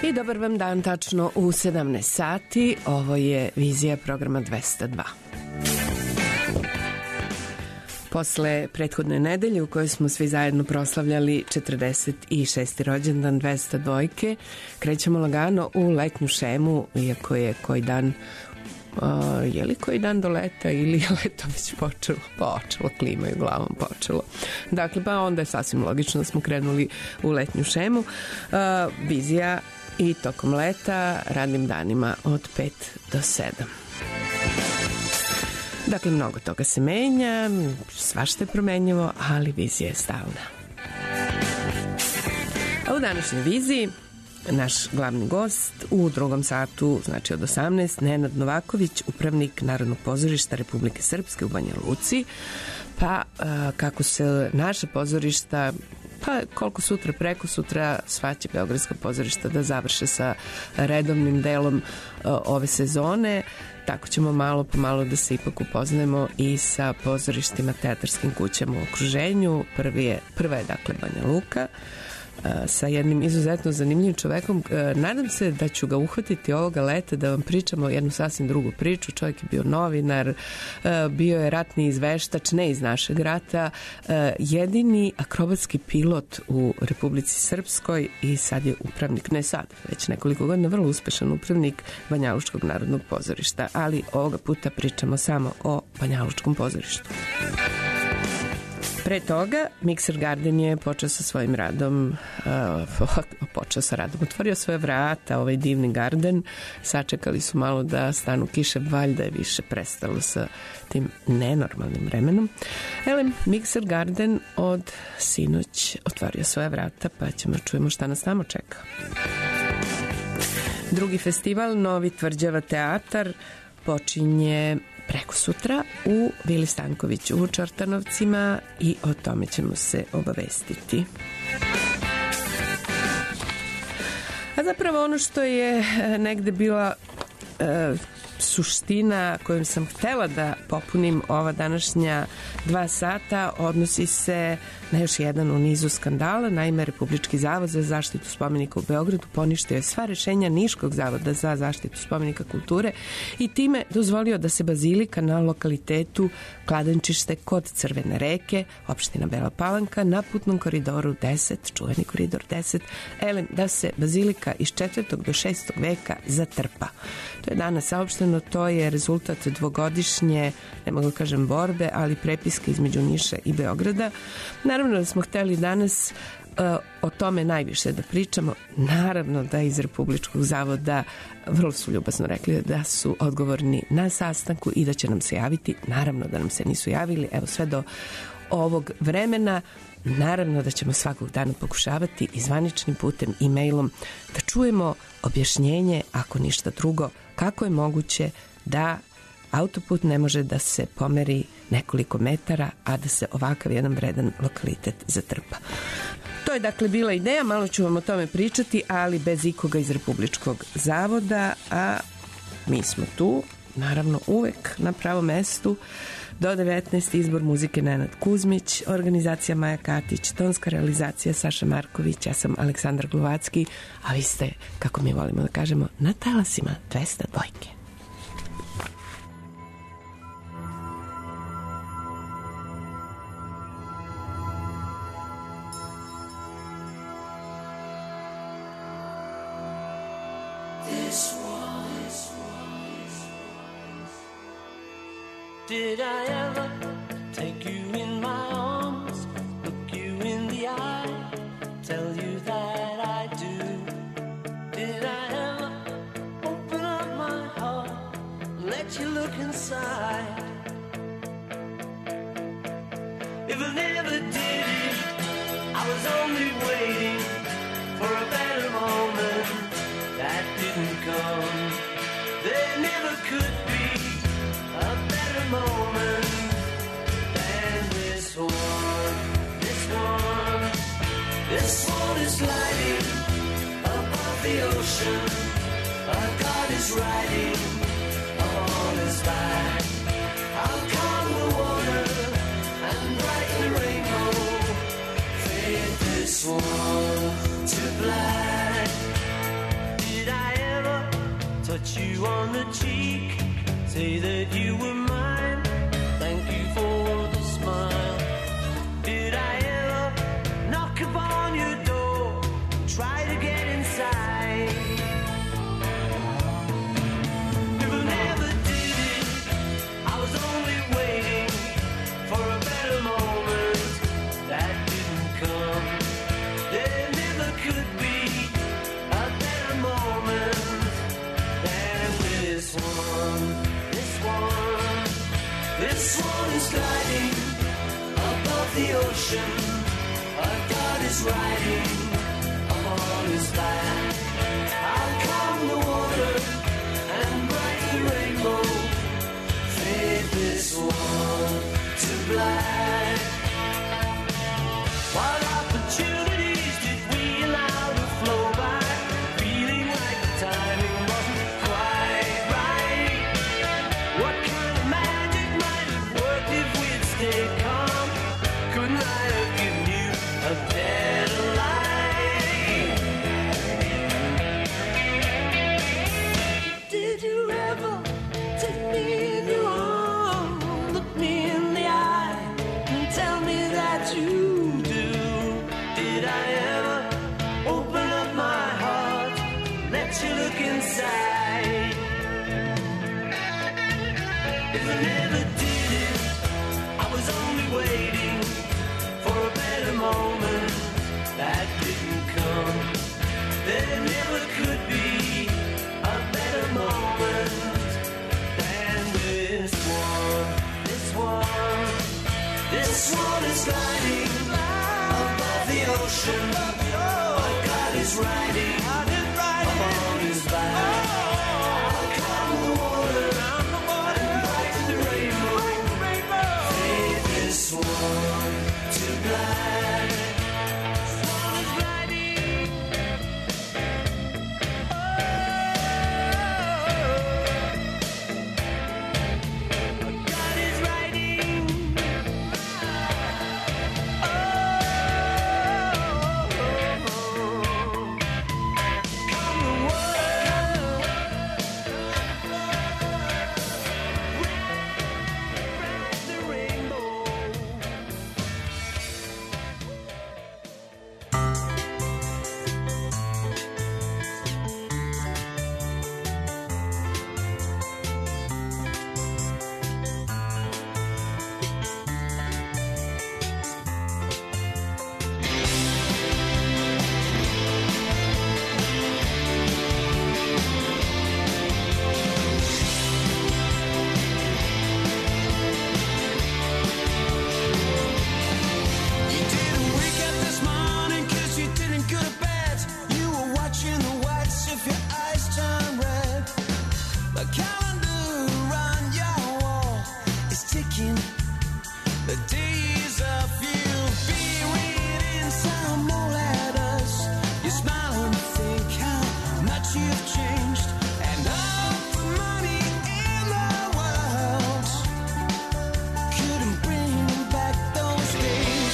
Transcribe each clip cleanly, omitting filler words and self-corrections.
I dobar vam dan, tačno u 17 sati. Ovo je vizija programa 202. Posle prethodne nedelje u kojoj smo svi zajedno proslavljali 46. rođendan 202, krećemo lagano u letnju šemu, iako je koji dan je li koji dan do leta ili je leto već počelo, klimaju glavom, počelo. Dakle, pa onda je sasvim logično da smo krenuli u letnju šemu. Vizija i tokom leta, radnim danima od 5 do 7. Dakle, mnogo toga se menja, svašta je promenjivo, ali vizija je stalna. A u današnjoj viziji naš glavni gost u drugom satu, znači od 18, Nenad Novaković, upravnik Narodnog pozorišta Republike Srpske u Banja Luci. Pa kako se naša pozorišta, pa koliko sutra, preko sutra, sva će beogradska pozorišta da završe sa redovnim delom ove sezone, tako ćemo malo po malo da se ipak upoznajemo i sa pozorištima, teatarskim kućama u okruženju. Prva je dakle Banja Luka, sa jednim izuzetno zanimljivim čovekom. Nadam se da ću ga uhvatiti ovoga leta da vam pričamo jednu sasvim drugu priču. Čovjek je bio novinar, bio je ratni izveštač, ne iz našeg rata, jedini akrobatski pilot u Republici Srpskoj i sad je upravnik, ne sad, već nekoliko godina, vrlo uspešan upravnik Banjalučkog narodnog pozorišta, ali ovoga puta pričamo samo o Banjalučkom pozorištu. Pre toga, Mixer Garden je počeo sa svojim radom, otvorio svoje vrata, ovaj divni garden, sačekali su malo da stanu kiše, valjda je više prestalo sa tim nenormalnim vremenom. Mixer Garden od sinoć otvorio svoje vrata, pa ćemo čujemo šta nas tamo čeka. Drugi festival, Novi Tvrđava teatar, počinje preko sutra u Vili Stanković u Čortanovcima i o tome ćemo se obavestiti. A zapravo ono što je negde bila suština kojom sam htela da popunim ova današnja 2 sata odnosi se na još jedan u nizu skandala. Naime, Republički zavod za zaštitu spomenika u Beogradu poništio je sva rešenja Niškog zavoda za zaštitu spomenika kulture i time dozvolio da se bazilika na lokalitetu Kladenčište kod Crvene reke, opština Bela Palanka, na putnom koridoru 10, čuveni koridor 10, da se bazilika iz 4. do 6. veka zatrpa. To je danas saopšteno, to je rezultat dvogodišnje, ne mogu kažem borbe, ali prepiske između Niša i Beograda. Naravno da smo hteli danas o tome najviše da pričamo. Naravno da iz Republičkog zavoda vrlo su ljubazno rekli da su odgovorni na sastanku i da će nam se javiti. Naravno da nam se nisu javili, evo sve do ovog vremena. Naravno da ćemo svakog dana pokušavati i zvaničnim putem, e-mailom da čujemo objašnjenje, ako ništa drugo, kako je moguće da autoput ne može da se pomeri nekoliko metara, a da se ovakav jedan vredan lokalitet zatrpa. To je dakle bila ideja, malo ću vam o tome pričati, ali bez ikoga iz Republičkog zavoda, a mi smo tu, naravno uvek na pravom mestu. Do 19. izbor muzike Nenad Kuzmić, organizacija Maja Katić, tonska realizacija Saša Marković, ja sam Aleksandar Gluvacki, a vi ste, kako mi volimo da kažemo, na talasima 202. Did I ever take you in my arms, look you in the eye, tell you that I do? Did I ever open up my heart, let you look inside? If I never did it, I was only waiting for a better moment that didn't come. There never could be a better moment than this one. This one is lighting above the ocean. A God is riding on his back. I'll calm the water and brighten the rainbow. Fade this one to black. is gliding above the ocean. A God is riding upon his back. How come the water and bright the rainbow fade this one to black? What opportunities did we allow to flow by, feeling like the timing wasn't quite right? What kind of magic might have worked if we'd stayed calm? Couldn't I have given you a better life? Did you ever take me in your arms, look me in the eye, and tell me that you do? Did I ever open up my heart, let you look inside? If I never did it, I was only waiting for a better moment that didn't come. There never could be a better moment than this one. This one, this one is gliding above the ocean. But God is riding upon his back. How come the water and bright the rainbow fade this one to black? Sun is riding. God is riding. Come the world, bright the rainbow. You didn't wake up this morning 'cause you didn't go to bed. You were watching the whites of your eyes turn red. The calendar on your wall is ticking. The days of you being reading some more letters. You smile and think how much you've changed. And all the money in the world couldn't bring back those days.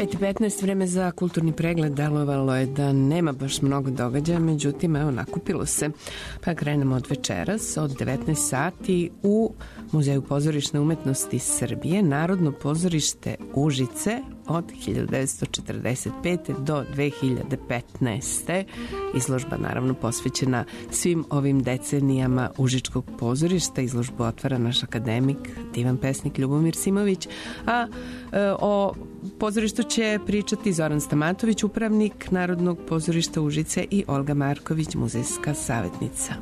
5:15, vreme za kulturni pregled. Delovalo je da nema baš mnogo događaja, međutim, evo, nakupilo se. Pa krenemo od večeras, od 19 sati u Muzeju pozorišne umetnosti Srbije, Narodno pozorište Užice od 1945. do 2015. Izložba naravno posvećena svim ovim decenijama užičkog pozorišta. Izložbu otvara naš akademik, divan pesnik Ljubomir Simović, a o pozorištu će pričati Zoran Stamatović, upravnik Narodnog pozorišta Užice, i Olga Marković, muzejska savjetnica.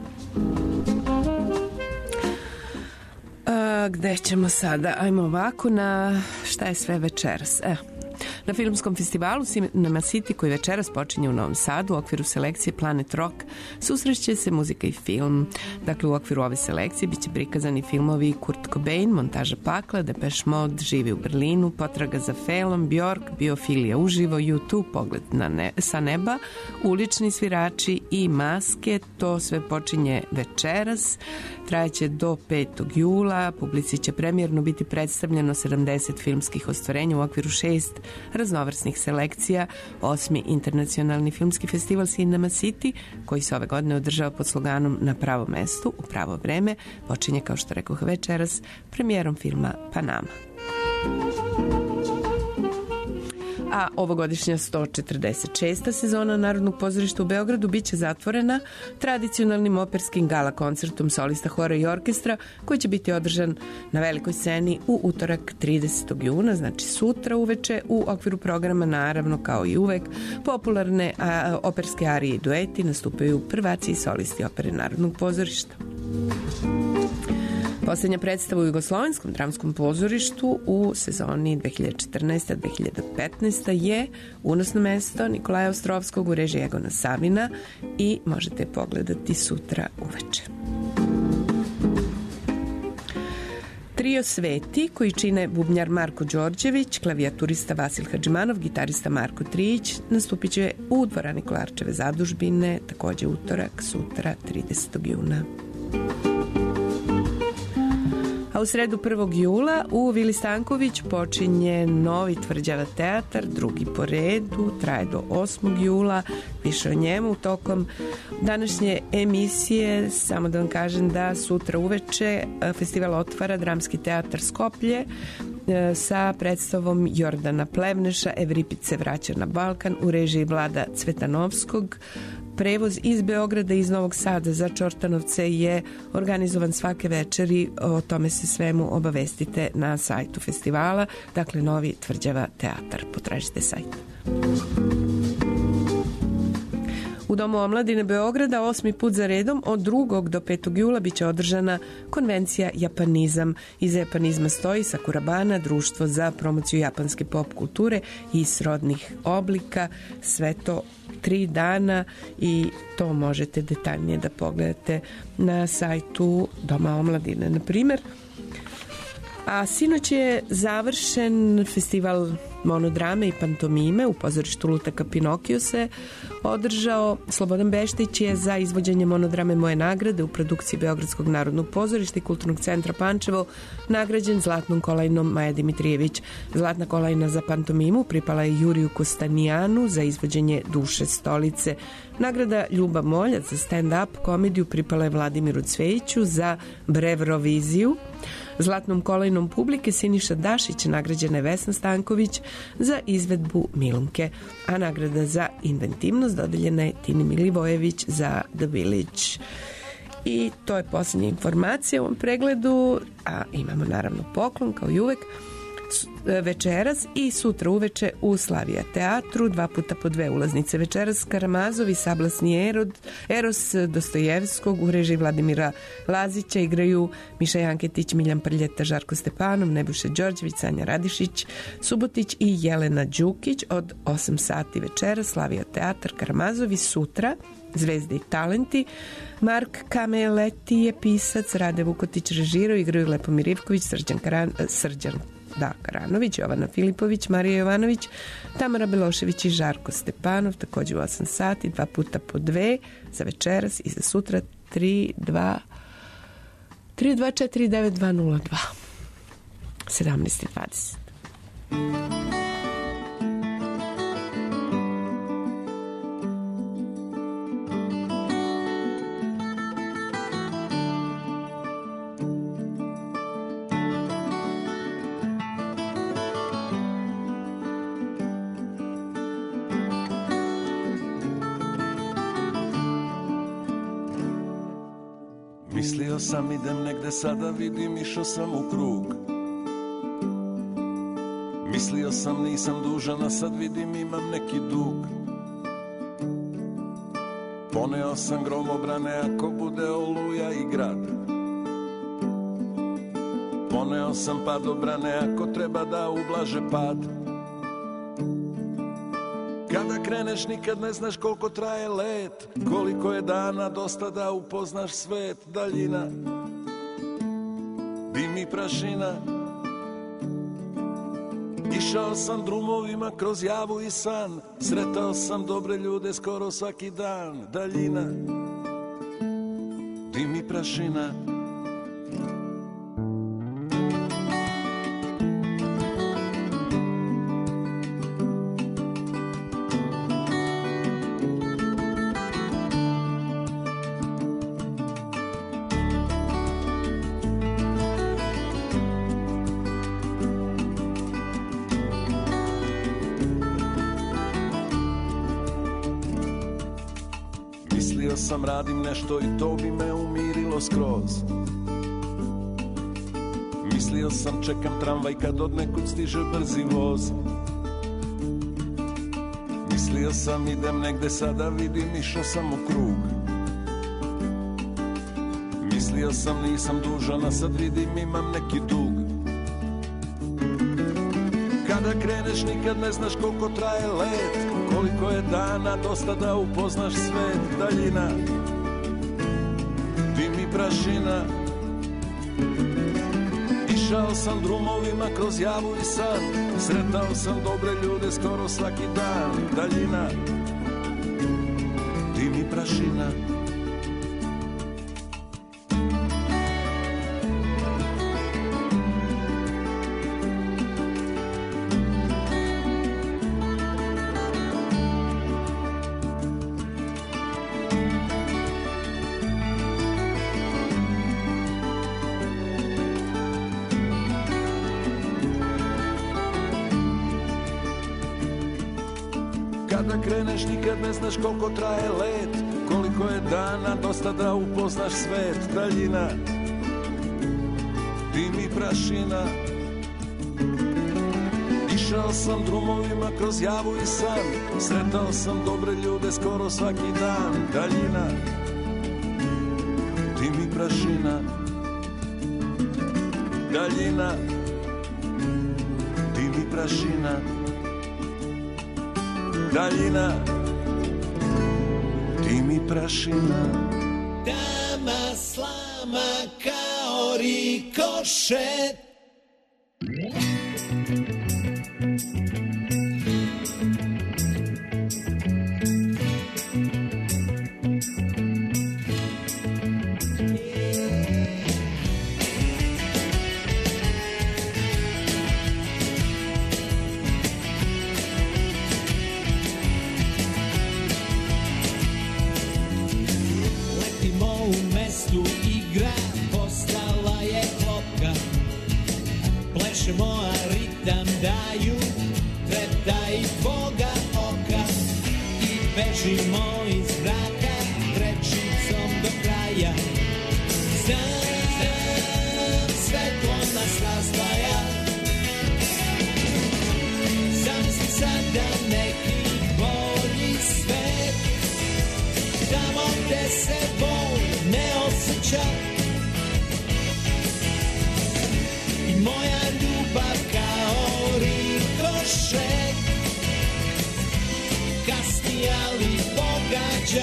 Gde ćemo sada? Ajmo ovako na šta je sve večeras. Na filmskom festivalu Cinema City, koji večeras počinje u Novom Sadu u okviru selekcije Planet Rock, susreće se muzika i film. Dakle, u okviru ove selekcije biće prikazani filmovi Kurt Cobain, Montaža pakla, Depeche Mode, Živi u Berlinu, Potraga za Felom, Bjork, Biofilija uživo, U2, Pogled sa neba, Ulični svirači i Maske. To sve počinje večeras, trajaće do 5. jula. Publici će premijerno biti predstavljeno 70 filmskih ostvarenja u okviru 6 raznovrsnih selekcija. 8. internacionalni filmski festival Cinema City, koji se ove godine održava pod sloganom Na pravo mestu, u pravo vreme, počinje, kao što rekoh, večeras premijerom filma Panama. A ovogodišnja 146. sezona Narodnog pozorišta u Beogradu biće zatvorena tradicionalnim operskim gala koncertom solista hora i orkestra, koji će biti održan na velikoj sceni u utorak 30. juna, znači sutra uveče. U okviru programa, naravno, kao i uvek, popularne operske arije i dueti, nastupaju prvaci i solisti opere Narodnog pozorišta. Poslednja predstava u Jugoslovenskom dramskom pozorištu u sezoni 2014-2015 je Unosno mesto Nikolaja Ostrovskog u režiji Egona Savina i možete pogledati sutra uveče. Trio Sveti, koji čine bubnjar Marko Đorđević, klavijaturista Vasil Hadžimanov, gitarista Marko Trijić, nastupit će u dvorani Kolarčeve zadužbine, takođe utorak, sutra 30. juna. A u sredu 1. jula u Vili Stanković počinje novi Tvrđava teatar, drugi po redu, traje do 8. jula. Više o njemu tokom današnje emisije. Samo da vam kažem da sutra uveče festival otvara Dramski teatar Skoplje sa predstavom Jordana Plevneša Evripid se vraća na Balkan u režiji Vlada Cvetanovskog. Prevoz iz Beograda i iz Novog Sada za Čortanovce je organizovan svake večeri. O tome se svemu obavestite na sajtu festivala. Dakle, novi Tvrđava teatar. Potražite sajt. U Domu omladine Beograda 8. put za redom od 2. do 5. jula biće održana konvencija Japanizam. Iza japanizma stoji Sakurabana, društvo za promociju japanske pop kulture i srodnih oblika. Sve to 3 dana i to možete detaljnije da pogledate na sajtu Doma omladine, na primjer. A sinoć je završen festival monodrame i pantomime u pozorištu Lutaka Pinokio se održao. Slobodan Beštić je za izvođenje monodrame Moje nagrade u produkciji Beogradskog narodnog pozorišta i Kulturnog centra Pančevo nagrađen zlatnom kolajnom Maja Dimitrijević. Zlatna kolajna za pantomimu pripala je Juriju Kostanijanu za izvođenje Duše stolice. Nagrada Ljuba Moljac za stand-up komediju pripala je Vladimiru Cvejiću za Brevroviziju. Zlatnom kolajnom publike Siniša Dašić nagrađena je Vesna Stanković za izvedbu Milunke, a nagrada za inventivnost dodeljena je Tini Milivojević za The Village. I to je posljednja informacija u ovom pregledu, a imamo naravno poklon kao i uvek večeras i sutra uveče u Slavija teatru, 2 puta po 2 ulaznice. Večeras Karamazov i Sablasni Eros Dostojevskog u režiji Vladimira Lazića igraju Miša Janketić, Miljan Prljeta, Žarko Stepanov, Nebojša Đorđević, Sanja Radišić, Subotić i Jelena Đukić od 8 sati večeras. Slavija teatar, Karamazovi. Sutra Zvezde i talenti. Mark Kameleti je pisac, Rade Vukotić režirao, igraju Lepomir Ivković, Srđan Karanović, Jovana Filipović, Marija Jovanović, Tamara Belošević i Žarko Stepanov, također u 8 sati, 2 puta po 2 za večeras i za sutra 324902 17:20. Mislio sam idem negde, sada vidim išao sam u krug. Mislio sam nisam dužan, a sad vidim imam neki dug. Poneo sam gromobrane ako bude oluja i grad. Poneo sam padobrane ako treba da ublaže pad. Kada kreneš nikad ne znaš koliko traje let, koliko je dana dosta da upoznaš svet. Daljina, dim i prašina. Išao sam drumovima kroz javu i san, sretao sam dobre ljude skoro svaki dan. Daljina, dim i prašina. Sam radim nešto i to bi me umirilo skroz. Mislio sam čekam tramvaj kad od nekud stiže brzi voz. Mislio sam idem negde, sada vidim išao sam u krug. Mislio sam nisam dužan, a sad vidim imam neki dug. Kada kreneš nikad ne znaš koliko traje let, koliko je dana dosta da upoznaš svet. Daljina, dim i prašina. Išao sam drumovima kroz javu i san, sretao sam dobre ljude skoro svaki dan. Daljina, dim i prašina. Kreneš nikad ne znaš koliko traje let, koliko je dana dosta da upoznaš svet. Daljina, dim i prašina. Išao sam drumovima kroz javu i san, sretao sam dobre ljude skoro svaki dan. Daljina, dim i prašina. Daljina, dim i prašina. Daljina, dim i prašina. Dama slama kao rikošet. Moja ritam daju treptaj tvoga oka i bežimo iz zraka rečicom do kraja. Znam, svetlo nas razdvaja. Zamisli sada neki bolji svet, tamo gde se bol ne osjeća. Moja ljubav kao rikošet, kasni ali pogađa.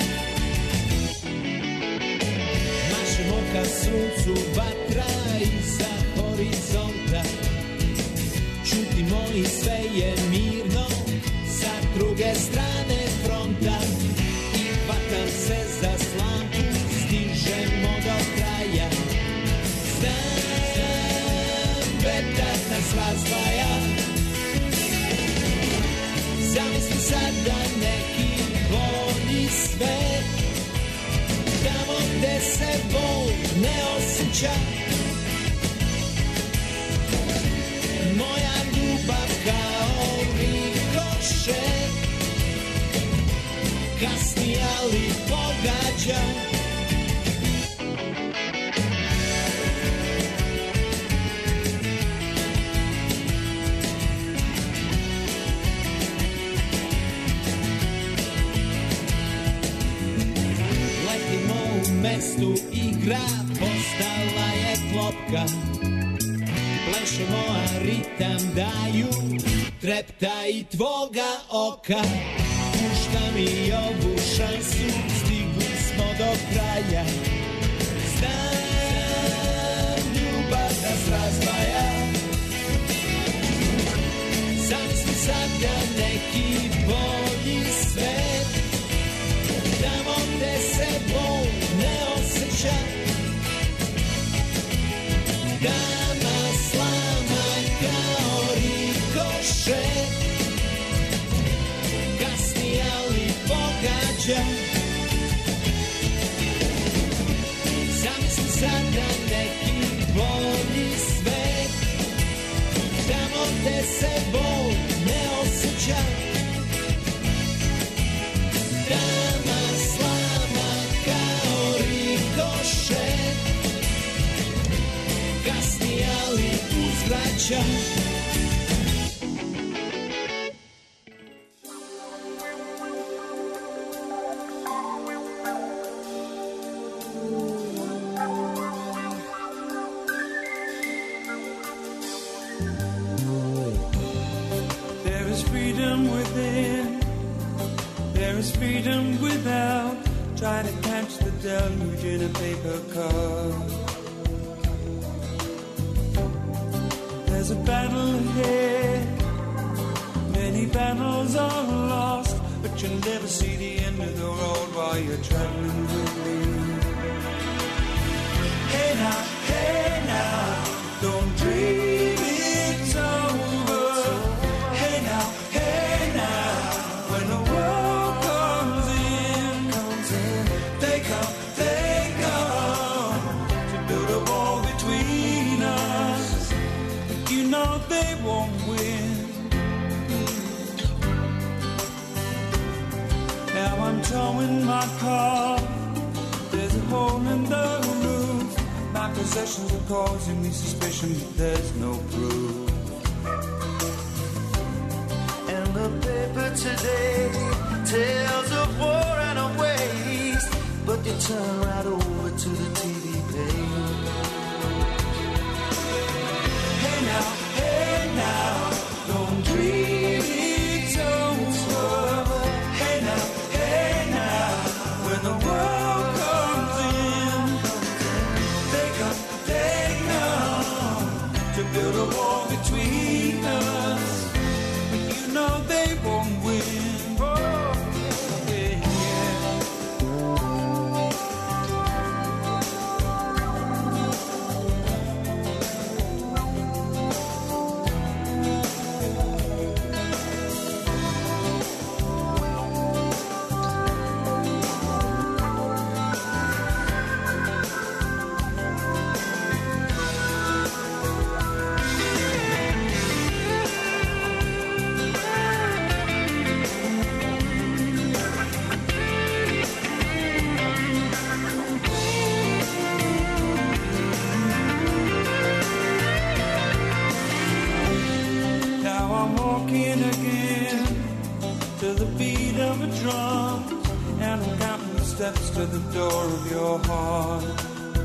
Mašem oka suncu, vatra iza horizonta. Čutimo i sve je mirno sa druge strane fronta. I hvatam se za slamku, stižemo do kraja. Vetar nas razdvaja. Zamisli sada neki bolji svet, tamo gde se bol ne osjeća. Moja ljubav kao rikošet, kasni ali pogađa. oka. Plešemo, a ritam daju trepta i tvoga oka. Pušta mi ovu šansu, stigli smo do kraja. Znam, ljubav nas razdvaja. Zamisli sad da neki bolji svet, tamo gde se bol ne osjeća. Dama slama kao rikošet, kasni ali pogađa. Zamisli sad da neki bolji svet, tamo gde se bol ne osjeća. Dama slama kao rikošet, kasni ali uzvraća. There is freedom within, there is freedom without. Try to catch the deluge in a paper cup. There's a battle ahead, many battles are lost, but you'll never see the end of the road while you're traveling with me. Hey now, don't dream it's over. Hey now, when the world comes in, they come to build a wall between us. You know they won't win. Now I'm towing my car, there's a hole in the roof. My possessions are causing me suspicion, but there's no proof. And the paper today tells of war and of waste, but they turn right over to the TV page. Hey now, don't dream it's over. Hey now, when the world comes in, they come to build a wall between us, but you know they won't win. Oh, yeah. Walking again to the beat of a drum, and I'm counting the steps to the door of your heart.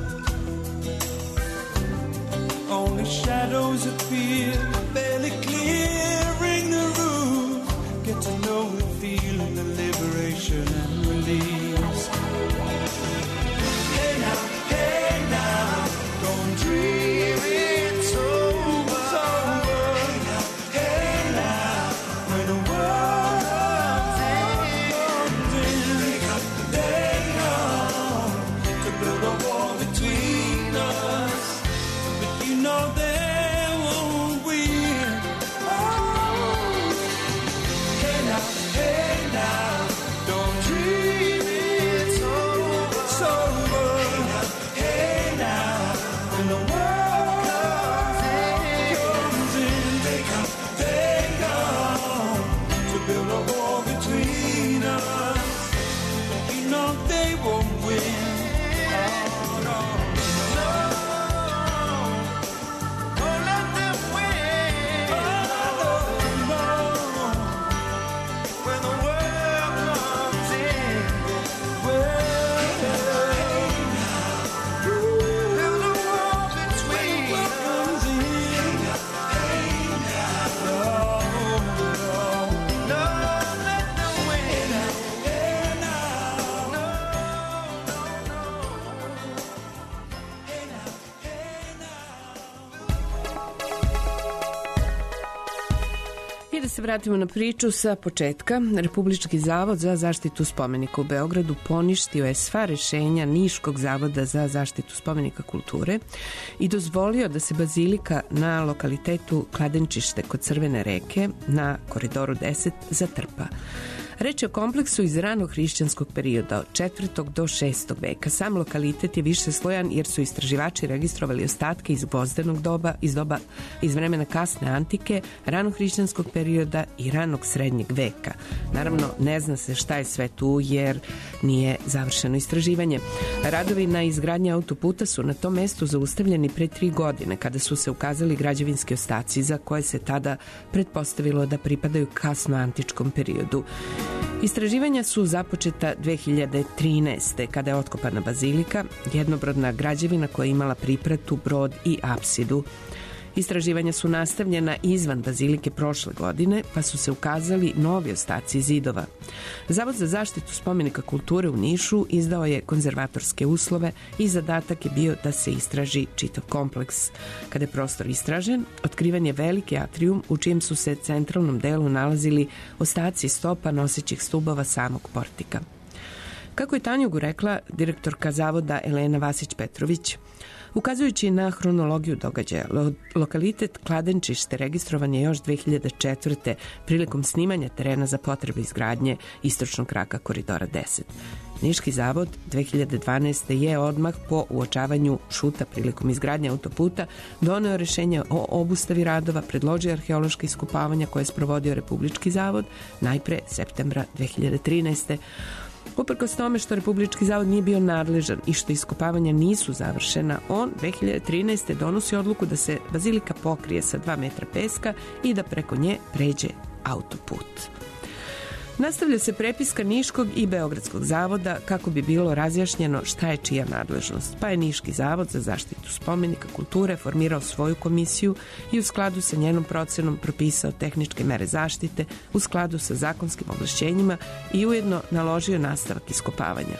Only shadows appear, barely clearing the roof. Get to know the feeling of liberation and release. Hey now, don't dream it's over. Hey now, don't dream. Mi da se vratimo na priču sa početka. Republički zavod za zaštitu spomenika u Beogradu poništio je sva rešenja Niškog zavoda za zaštitu spomenika kulture i dozvolio da se bazilika na lokalitetu Kladenčište kod Crvene reke na Koridoru 10 zatrpa. Reč je o kompleksu iz ranog hrišćanskog perioda od 4. do 6. veka. Sam lokalitet je više slojan jer su istraživači registrovali ostatke iz gvozdenog doba, iz vremena kasne antike, ranog hrišćanskog perioda i ranog srednjeg veka. Naravno, ne zna se šta je sve tu jer nije završeno istraživanje. Radovi na izgradnji autoputa su na tom mestu zaustavljeni pre 3 godine kada su se ukazali građevinski ostaci za koje se tada pretpostavilo da pripadaju kasno antičkom periodu. Istraživanja su započeta 2013. kada je otkopana bazilika, jednobrodna građevina koja je imala pripratu, brod i apsidu. Istraživanja su nastavljena izvan bazilike prošle godine, pa su se ukazali novi ostaci zidova. Zavod za zaštitu spomenika kulture u Nišu izdao je konzervatorske uslove i zadatak je bio da se istraži čitav kompleks. Kada je prostor istražen, otkriven je veliki atrijum u čijem su se centralnom delu nalazili ostaci stopa nosećih stubova samog portika. Kako je Tanjugu rekla direktorka zavoda Elena Vasić-Petrović, ukazujući na hronologiju događaja, lokalitet Kladenčište registrovan je još 2004. prilikom snimanja terena za potrebe izgradnje istočnog kraka Koridora 10. Niški zavod 2012. je odmah po uočavanju šuta prilikom izgradnje autoputa doneo rešenje o obustavi radova, predložio arheološke iskopavanja koje je sprovodio Republički zavod najpre septembra 2013. Uprkos tome što Republički zavod nije bio nadležan i što iskopavanja nisu završena, on 2013. donosi odluku da se bazilika pokrije sa 2 metra peska i da preko nje pređe autoput. Nastavlja se prepiska Niškog i Beogradskog zavoda kako bi bilo razjašnjeno šta je čija nadležnost, pa je Niški zavod za zaštitu spomenika kulture formirao svoju komisiju i u skladu sa njenom procenom propisao tehničke mere zaštite u skladu sa zakonskim ovlašćenjima i ujedno naložio nastavak iskopavanja.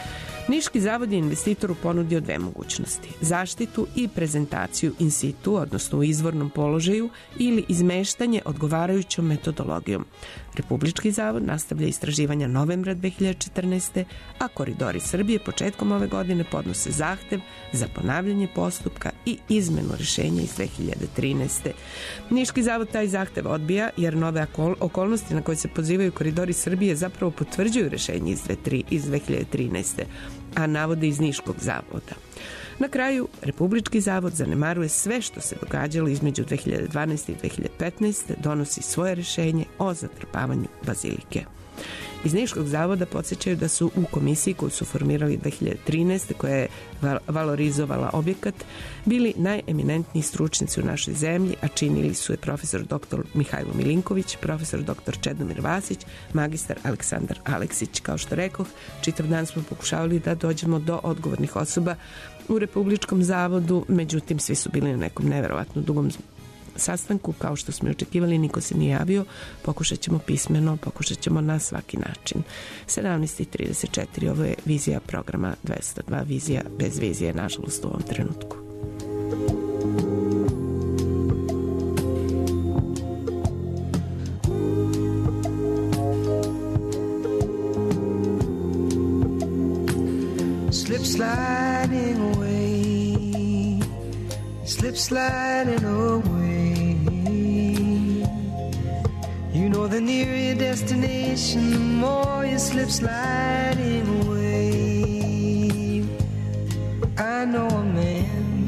Niški zavod je investitoru ponudio 2 mogućnosti: zaštitu i prezentaciju in situ, odnosno u izvornom položaju, ili izmeštanje odgovarajućom metodologijom. Republički zavod nastavlja istraživanja novembra 2014. a Koridori Srbije početkom ove godine podnose zahtev za ponavljanje postupka i izmenu rešenja iz 2013. Niški zavod taj zahtev odbija jer nove okolnosti na koje se pozivaju Koridori Srbije zapravo potvrđuju rešenje iz 2013. a navode iz Niškog zavoda. Na kraju, Republički zavod zanemaruje sve što se događalo između 2012. i 2015. donosi svoje rešenje o zatrpavanju bazilike. Iz Niškog zavoda podsjećaju da su u komisiji koju su formirali 2013. koja je valorizovala objekat bili najeminentniji stručnici u našoj zemlji, a činili su je profesor dr. Mihajlo Milinković, profesor dr. Čedomir Vasić, magistar Aleksandar Aleksić. Kao što rekoh, čitav dan smo pokušavali da dođemo do odgovornih osoba u Republičkom zavodu, međutim svi su bili na nekom neverovatno dugom sastanku, kao što smo i očekivali, niko se nije javio. Pokušat ćemo pismeno, pokušat ćemo na svaki način. 17:34, ovo je vizija programa 202, vizija bez vizije, nažalost u ovom trenutku. Slip sliding away, slip sliding away. You know the nearer your destination, the more you slip sliding away. I know a man,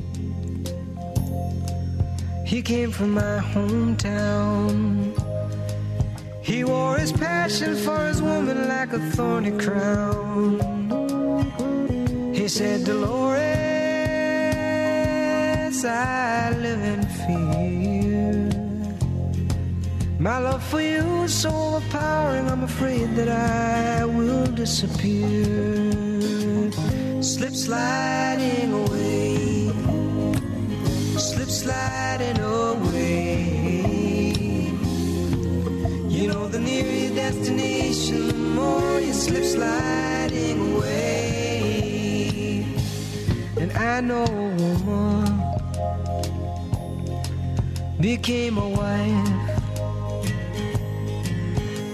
he came from my hometown. He wore his passion for his woman like a thorny crown. He said, Dolores, I live in fear. My love for you is so overpowering, I'm afraid that I will disappear. Slip sliding away, slip sliding away. You know the nearer your destination, the more you slip sliding away. And I know a woman became a wife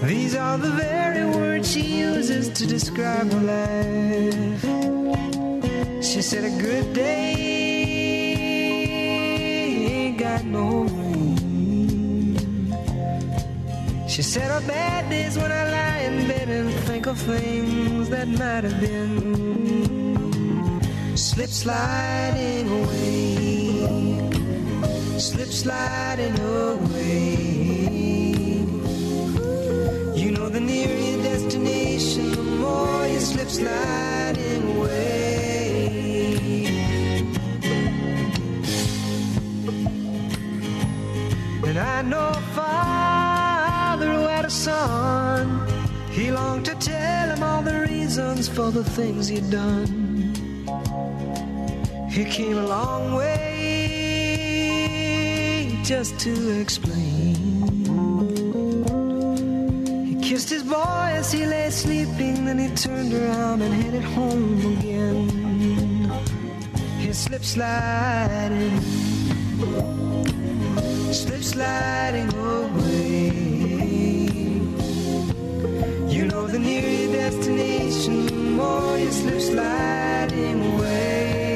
These are the very words she uses to describe her life. She said a good day ain't got no rain. She said her bad days when I lie in bed and think of things that might have been. Slip sliding away, slip sliding away. You know the nearer your destination, the more you slip sliding away. And I know a father who had a son. He longed to tell him all the reasons for the things he'd done. He came a long way just to explain. He kissed his boy as he lay sleeping, then he turned around and headed home again. He slip sliding, slip sliding away. You know the nearer your destination, the more you slip sliding away.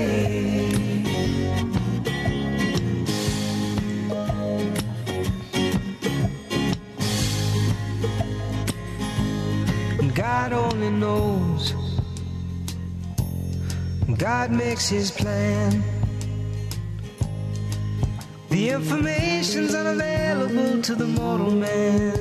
God only knows. God makes his plan. The information's unavailable to the mortal man.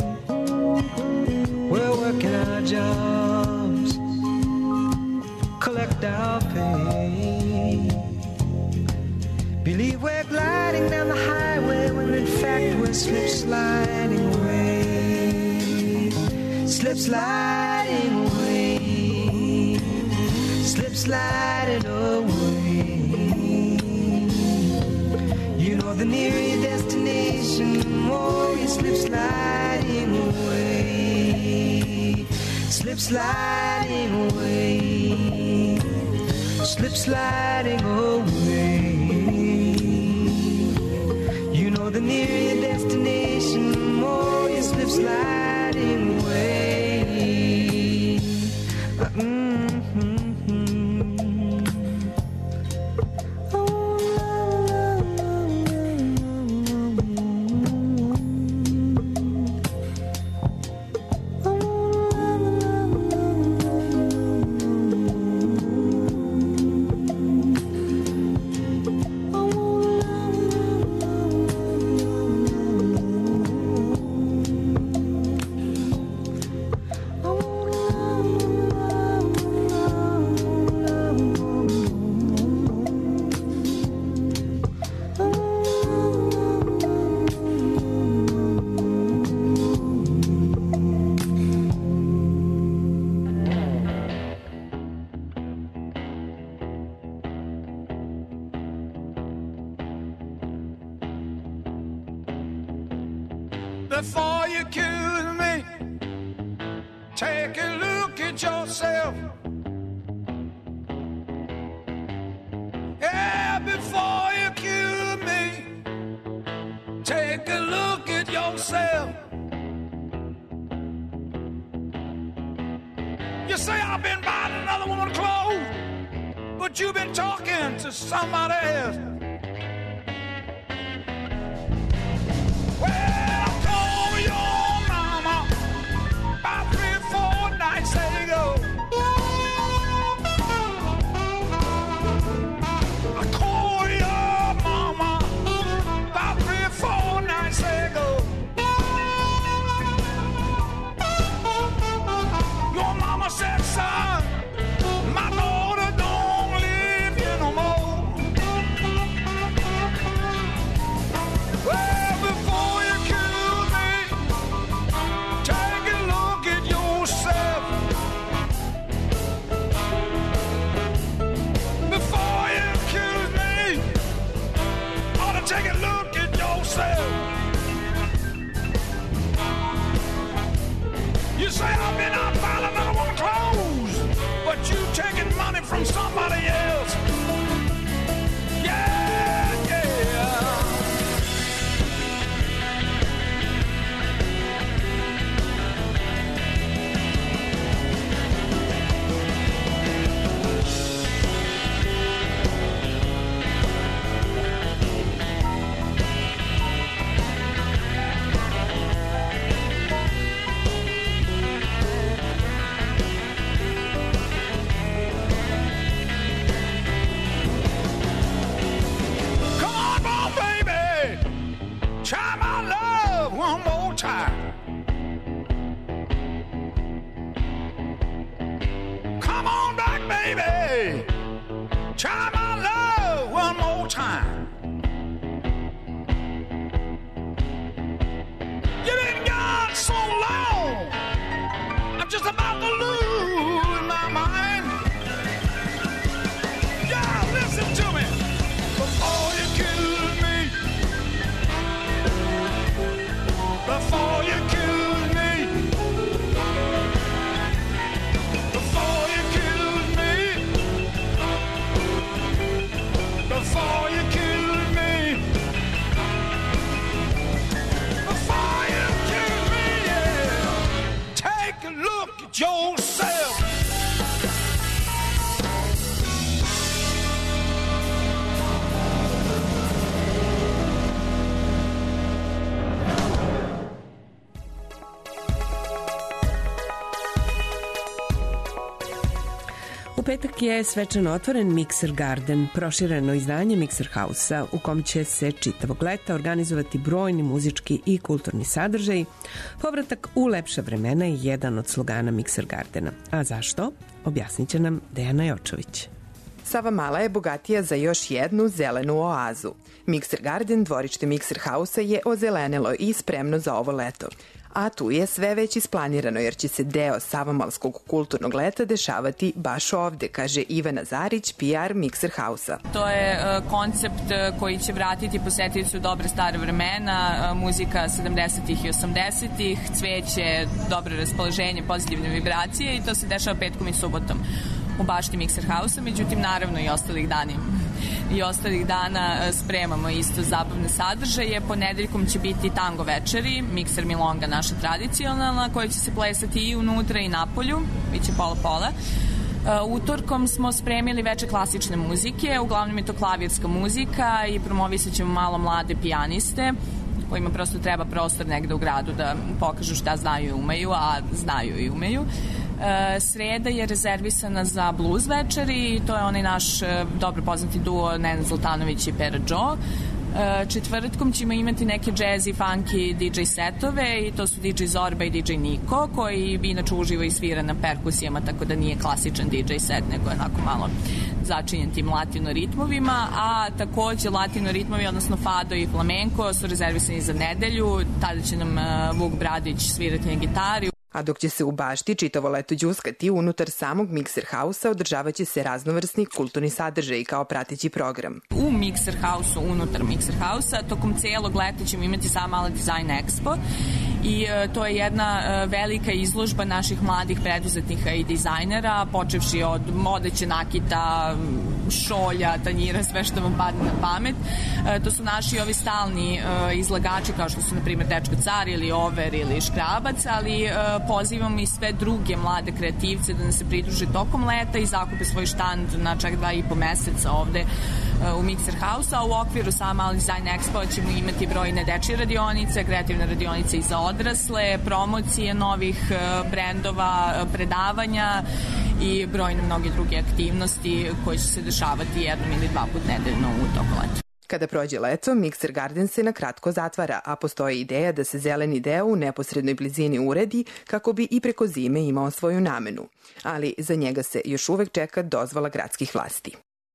We're working our jobs, collect our pay. Believe we're gliding down the highway when in fact we're slip sliding away. Slip sliding away, slip sliding away. You know the nearer your destination, the more you slip sliding away. Slip sliding away, slip sliding away. You know the nearer your destination, the more you slip sliding away. Before you accuse me, take a look at yourself. Yeah, before you accuse me, take a look at yourself. You say I've been buying another woman's clothes, but you've been talking to somebody else. petak je svečano otvoren Mixer Garden, prošireno izdanje Mixer House-a u kom će se čitavog leta organizovati brojni muzički i kulturni sadržaj. Povratak u lepša vremena je jedan od slogana Mixer Gardena. A zašto? Objasnit će nam Dejana Jočović. Savamala je bogatija za još jednu zelenu oazu. Mixer Garden, dvorište Mixer House-a, je ozelenilo i spremno za ovo leto. A tu je sve već isplanirano jer će se deo Savamalskog kulturnog leta dešavati baš ovde, kaže Ivana Zarić, PR Mixer House-a. To je koncept koji će vratiti posetiocu dobre stare vremena, muzika 70-ih i 80-ih, cveće, dobro raspoloženje, pozitivne vibracije i to se dešava petkom i subotom u bašti Mixer House-a, međutim naravno i ostalih dana spremamo isto zabavne sadržaje. Ponedeljkom će biti tango večeri, Mixer Milonga naša tradicionalna, koja će se plesati i unutra i napolju, biće pola-pola. Utorkom smo spremili veče klasične muzike, uglavnom je to klavirska muzika i promovisat ćemo malo mlade pijaniste kojima prosto treba prostor negde u gradu da pokažu šta znaju i umeju, a znaju i umeju. Sreda je rezervisana za blues večeri i to je onaj naš dobro poznati duo Nenad Zlatanović i Pera Joe. Četvrtkom ćemo imati neke jazzy, funky DJ setove i to su DJ Zorba i DJ Niko koji inače uživo i svira na perkusijama, tako da nije klasičan DJ set, nego je onako malo začinjen tim latino ritmovima, a takođe latino ritmovi, odnosno fado i flamenko su rezervisani za nedelju, tada će nam Vuk Bradić svirati na gitari. A dok će se u bašti čitavo leto đuskati, unutar samog Mixer House-a održavaće se raznovrsni kulturni sadržaj kao prateći program. U Mixer House-u, unutar Mixer House-a, tokom celog leta ćemo imati Savamala Design Expo i to je jedna velika izložba naših mladih preduzetnika i dizajnera, počevši od odeće, nakita, šolja, tanjira, sve što vam padne na pamet. To su naši ovi stalni izlagači kao što su, na primjer, Dečko Car ili Over ili Škrabac, ali pozivamo i sve druge mlade kreativce da nam se pridruže tokom leta i zakupe svoj štand na čak 2,5 meseca ovde u Mixer House, a u okviru Savamala Design Expo ćemo imati brojne dečje radionice, kreativne radionice i za odrasle, promocije novih brendova, predavanja i brojne mnoge druge aktivnosti koje će se dešavati jednom ili dva put nedeljno u toku leta. Kada prođe leto, Mixer Garden se na kratko zatvara, a postoji ideja da se zeleni deo u neposrednoj blizini uredi kako bi i preko zime imao svoju namenu. Ali za njega se još uvek čeka dozvola gradskih vlasti.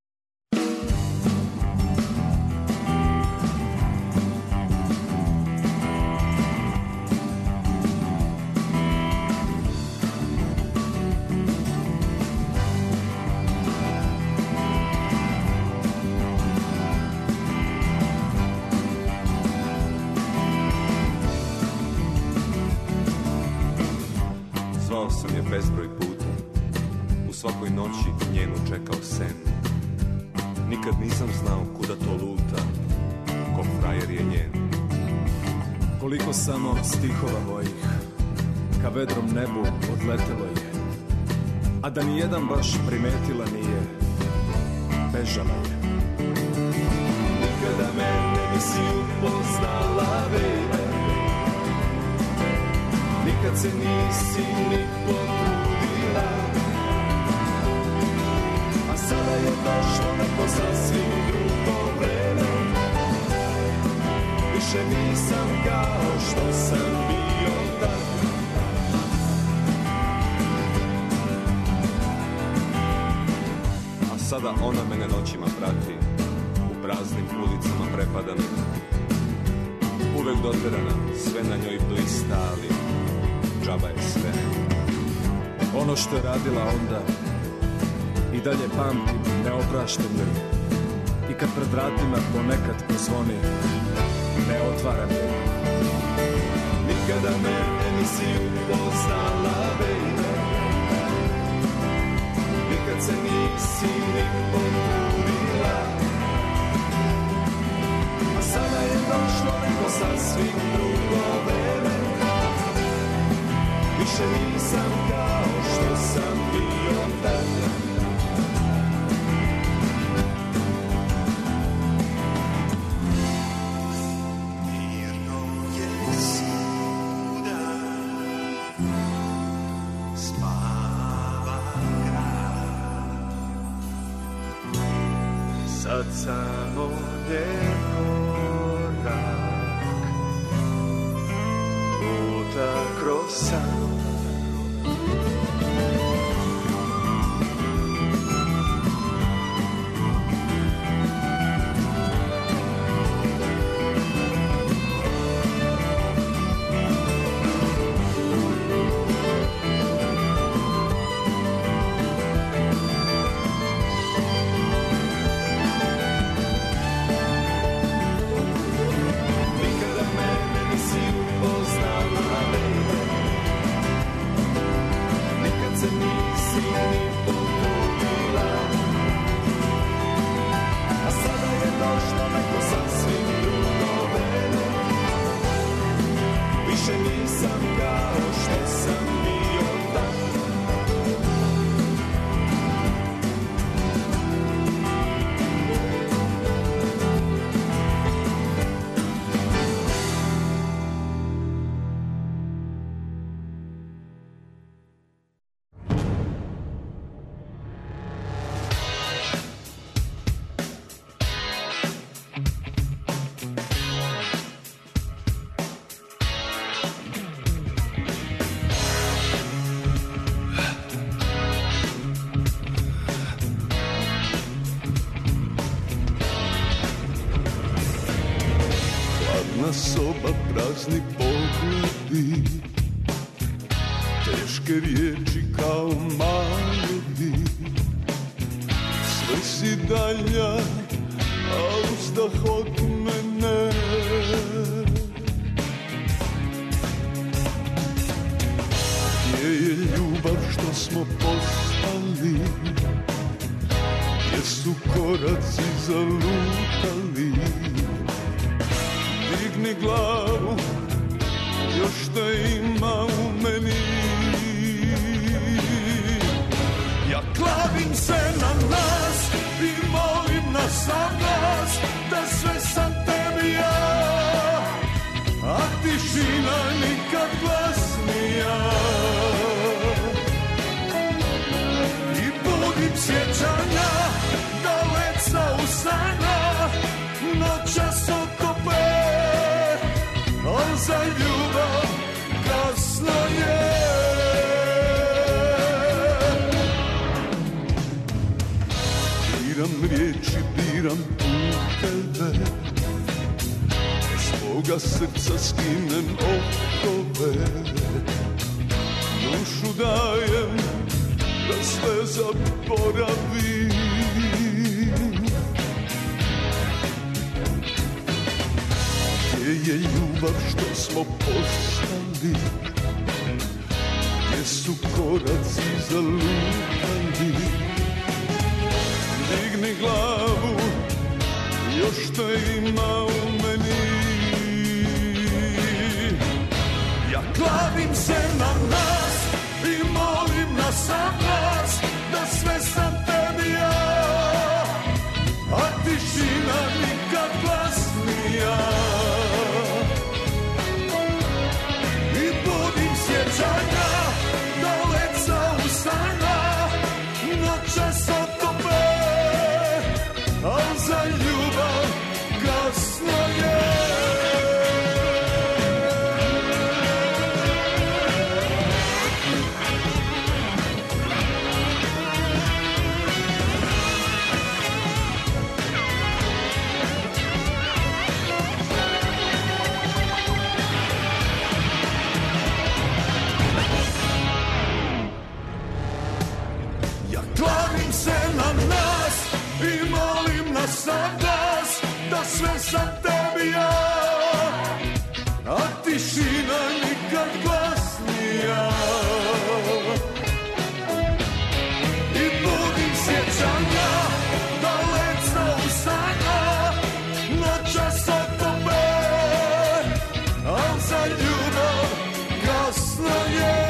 Zvao sam je bezbroj puta, u svakoj noći njenu čekao sen. Nikad nisam znao kuda to luta, ko frajer je njen. Koliko samo stihova mojih ka vedrom nebu odletelo je, a da ni jedan baš primetila nije, bežala je. Nikada mene nisi upoznala, baby, nikad se nisi ni potrudila, a sada je došlo neko sasvim drugo vreme. Više nisam kao što sam bio tad. A sada ona mene noćima prati, u praznim ulicama prepadam, uvek doterana, sve na njoj blistali, džaba je sve. Ono što je radila onda i dalje pamtim, ne opraštam joj. I kad pred vratima ponekad pozvoni, ne otvaram joj. Nikada mene nisi upoznala, baby, nikad se nisi ni potrudila, a sada je došlo neko sasvim drugo vreme. Više nisam kao što sam bio tad. Mirno je svuda, spava grad. samo njen korak luta kroz san. Soba, prazni pogledi, teške riječi kao malovi. Sve si dalja, a uzdah od mene. Gdje je ljubav što smo postali, gdje su koraci zalutali. Digni glavu, još te ima u meni. Ja klavim se na nas i molim na sam glas da sve sam tebi ja, a tišina nikad glasnija. I budim sjećanja daleca usana, noćas okope. On za ljubav kasno je. Biram riječi, biram puteve, svoga srca skinem okove. Dušu dajem da sve zaboravim. Gdje je ljubav što smo postali, gdje su koraci zalutali. Digni glavu, još te ima u meni. Ja klavim se na nas i molim na sam glas da sve sam tebi ja, a tišina nikad glasnija. Sjećanja daleca usana, noćas otope, a za ljubav kasno je. Klavim se na nas i molim na sam glas da sve sam tebi ja, a tišina nikad glasnija. I budim sjećanja daleca usana, noćas otope, a za ljubav kasno je.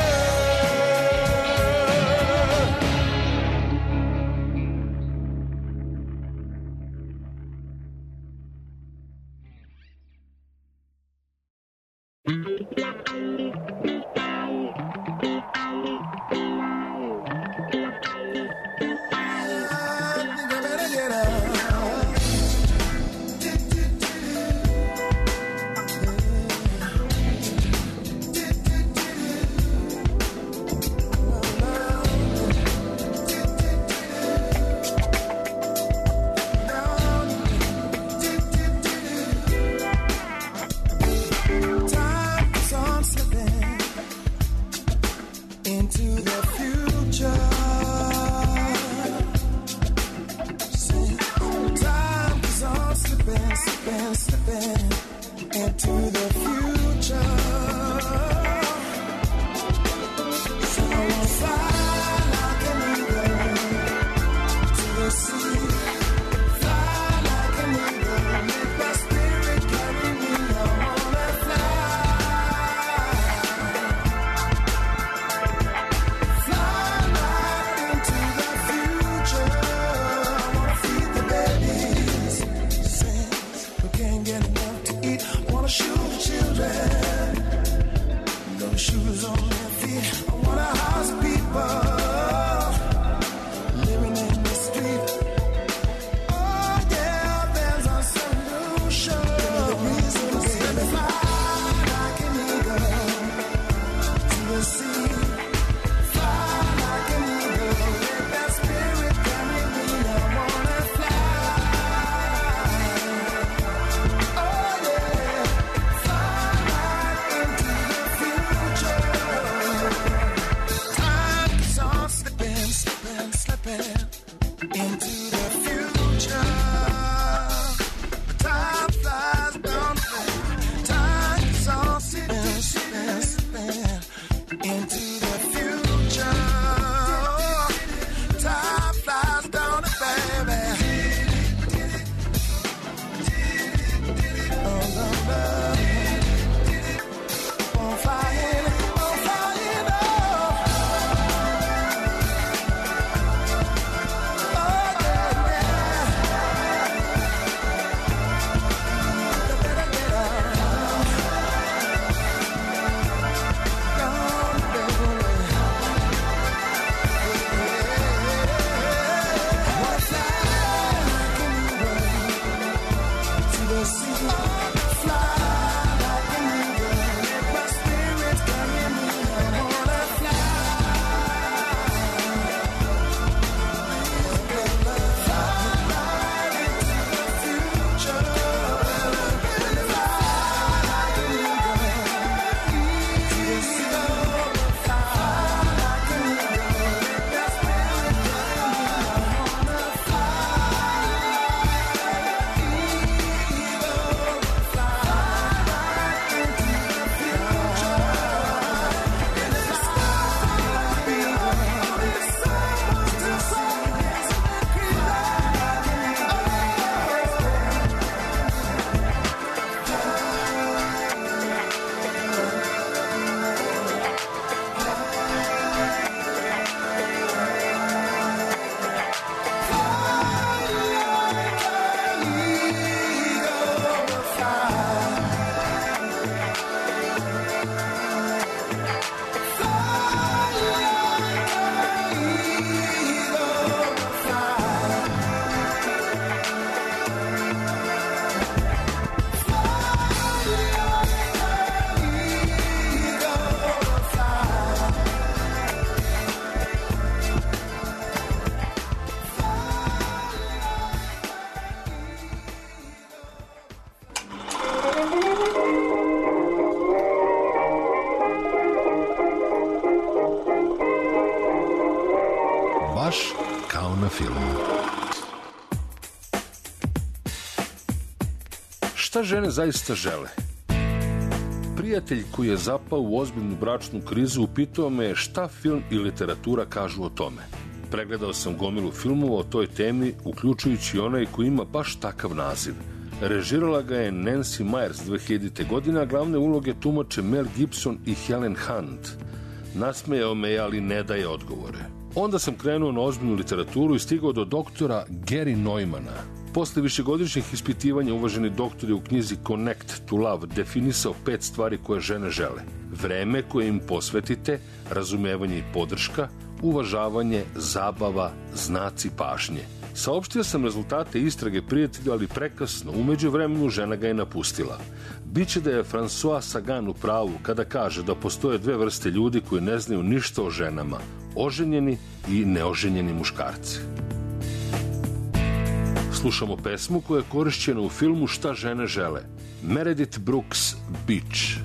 filmu. Šta žene zaista žele? Prijatelj koji je zapao u ozbiljnu bračnu krizu upitao me šta film i literatura kažu o tome. Pregledao sam gomilu filmova o toj temi, uključujući onaj koji ima baš takav naziv. Režirala ga je Nancy Meyers 2000. godine, a glavne uloge tumače Mel Gibson i Helen Hunt. Nasmejao me je, ali ne daje odgovore. Onda sam krenuo na ozbiljnu literaturu i stigao do doktora Gary Neumana. Posle višegodišnjih ispitivanja uvaženi doktor je u knjizi Connect to Love definisao 5 stvari koje žene žele. Vreme koje im posvetite, razumevanje i podrška, uvažavanje, zabava, znaci pažnje. Saopštio sam rezultate istrage prijatelju, ali prekasno, u međuvremenu žena ga je napustila. Biće da je François Sagan u pravu kada kaže da postoje 2 vrste ljudi koji ne znaju ništa o ženama, oženjeni i neoženjeni muškarci. Slušamo pesmu koja je korišćena u filmu Šta žene žele. Meredith Brooks, Beach.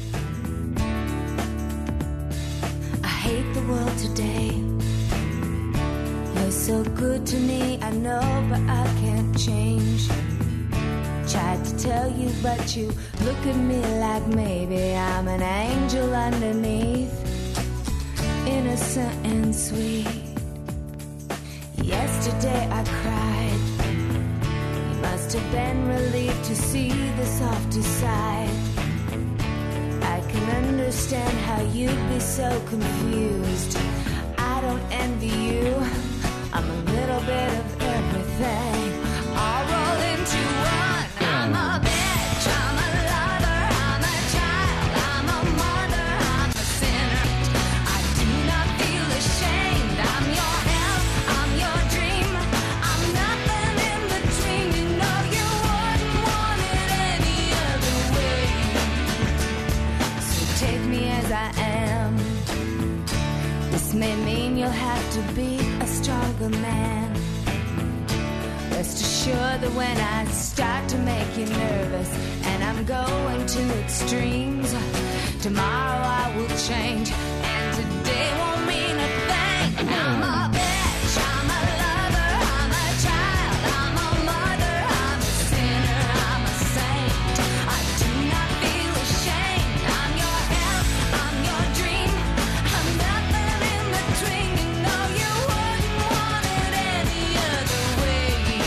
I hate the world today. You're so good to me, I know, but I can't change. Tried to tell you, but you look at me like maybe I'm an angel underneath, innocent and sweet. Yesterday I cried. You must have been relieved to see the softer side. I can understand how you'd be so confused. I don't envy you. I'm a little bit of everything, all rolled into one. I'm a bitch, I'm a lover, I'm a child, I'm a mother, I'm a sinner. I do not feel ashamed. I'm your hell, I'm your dream. I'm nothing in between. You know you wouldn't want it any other way. So take me as I am. This may mean you'll have to be a stronger man. Rest assured that when I start to make you nervous and I'm going to extremes, tomorrow I will change and today won't mean a thing. I'm a bitch, I'm a lover, I'm a child, I'm a mother, I'm a sinner, I'm a saint. I do not feel ashamed. I'm your hell, I'm your dream. I'm nothing in between. You know you wouldn't want it any other way.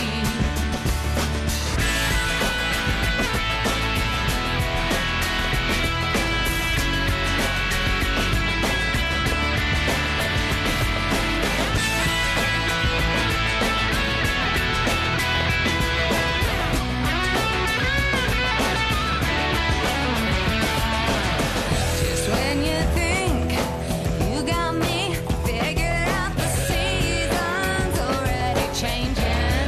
Just when you think you got me figured out, the season's already changing.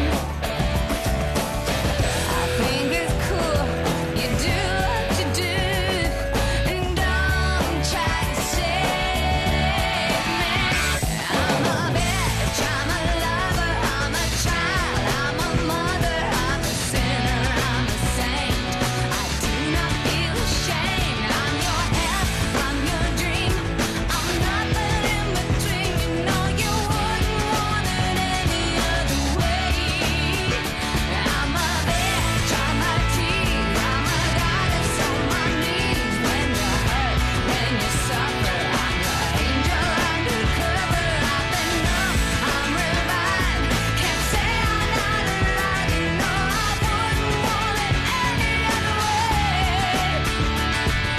I think it's cool you do what you do, and don't try to save me. I'm a bitch, I'm a lover, I'm a child, I'm a mother, I'm a sinner, I'm a saint. I do not feel ashamed. I'm your hell, I'm your dream. I'm nothing in between. You know you wouldn't want it any other way. I'm a bitch, I'm a tease, I'm a goddess on my knees. When you hurt, when you suffer, I'm your angel undercover. I've been numb, I'm revived. Can't say I'm not alive. You know I wouldn't want it any other way.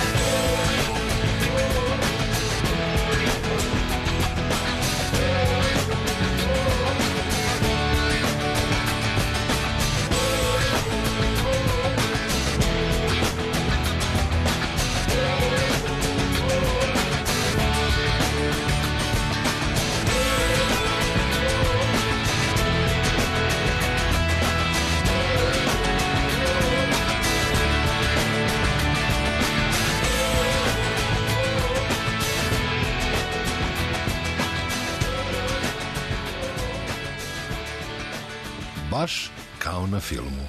Baš kao na filmu.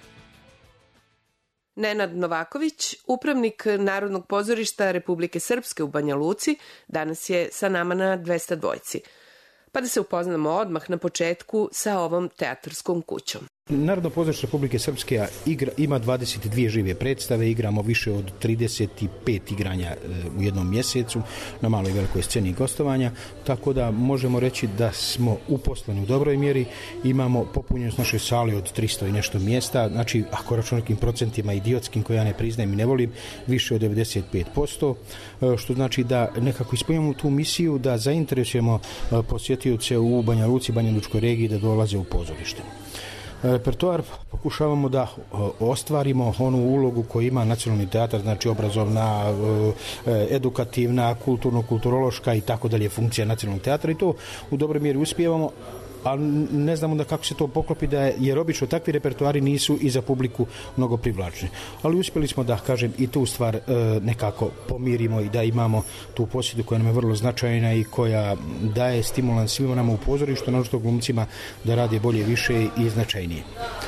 Nenad Novaković, upravnik Narodnog pozorišta Republike Srpske u Banja Luci, danas je sa nama na 202. Pa da se upoznamo odmah na početku sa ovom teatarskom kućom. Narodno pozorište Republike Srpske ima 22 žive predstave, igramo više od 35 igranja u jednom mjesecu na maloj i velikoj sceni gostovanja, tako da možemo reći da smo uposleni u dobroj mjeri, imamo popunjenost naše sale od 300 i nešto mjesta, znači ako računam nekim procentima idiotskim koje ja ne priznajem i ne volim, više od 95%, što znači da nekako ispunjamo tu misiju da zainteresujemo posjetioce u Banja Luci, Banja Lučkoj regiji da dolaze u pozorište. Repertoar pokušavamo da ostvarimo onu ulogu koju ima nacionalni teatar, znači obrazovna, edukativna, kulturno-kulturološka i tako dalje funkcija nacionalnog teatra i to u dobroj mjeri uspijevamo, ali ne znamo da kako se to poklopi, jer obično takvi repertoari nisu i za publiku mnogo privlačni. Ali uspjeli smo da, kažem, i tu stvar nekako pomirimo i da imamo tu posjedu koja nam je vrlo značajna i koja daje stimulans svima nama u pozorištu, naročito glumcima da rade bolje, više i značajnije.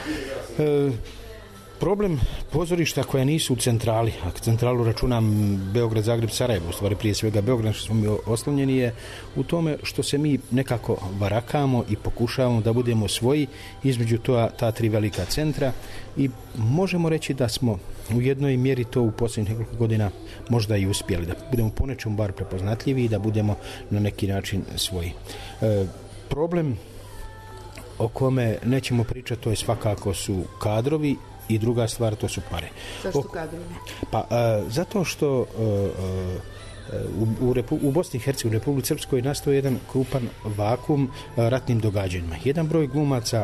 Problem pozorišta koja nisu u centrali, a centralu računam Beograd, Zagreb, Sarajevo, u stvari prije svega Beograd, što smo mi oslonjeni, je u tome što se mi nekako varakamo i pokušavamo da budemo svoji između ta tri velika centra i možemo reći da smo u jednoj mjeri to u posljednjih nekoliko godina možda i uspjeli, da budemo po nečemu bar prepoznatljivi i da budemo na neki način svoji. Problem o kome nećemo pričati, to je svakako su kadrovi i druga stvar, to su pare. Zašto kadrovi? Pa, zato što u Bosni i Hercegovini, u Republici Srpskoj nastao jedan krupan vakum ratnim događanjima. Jedan broj glumaca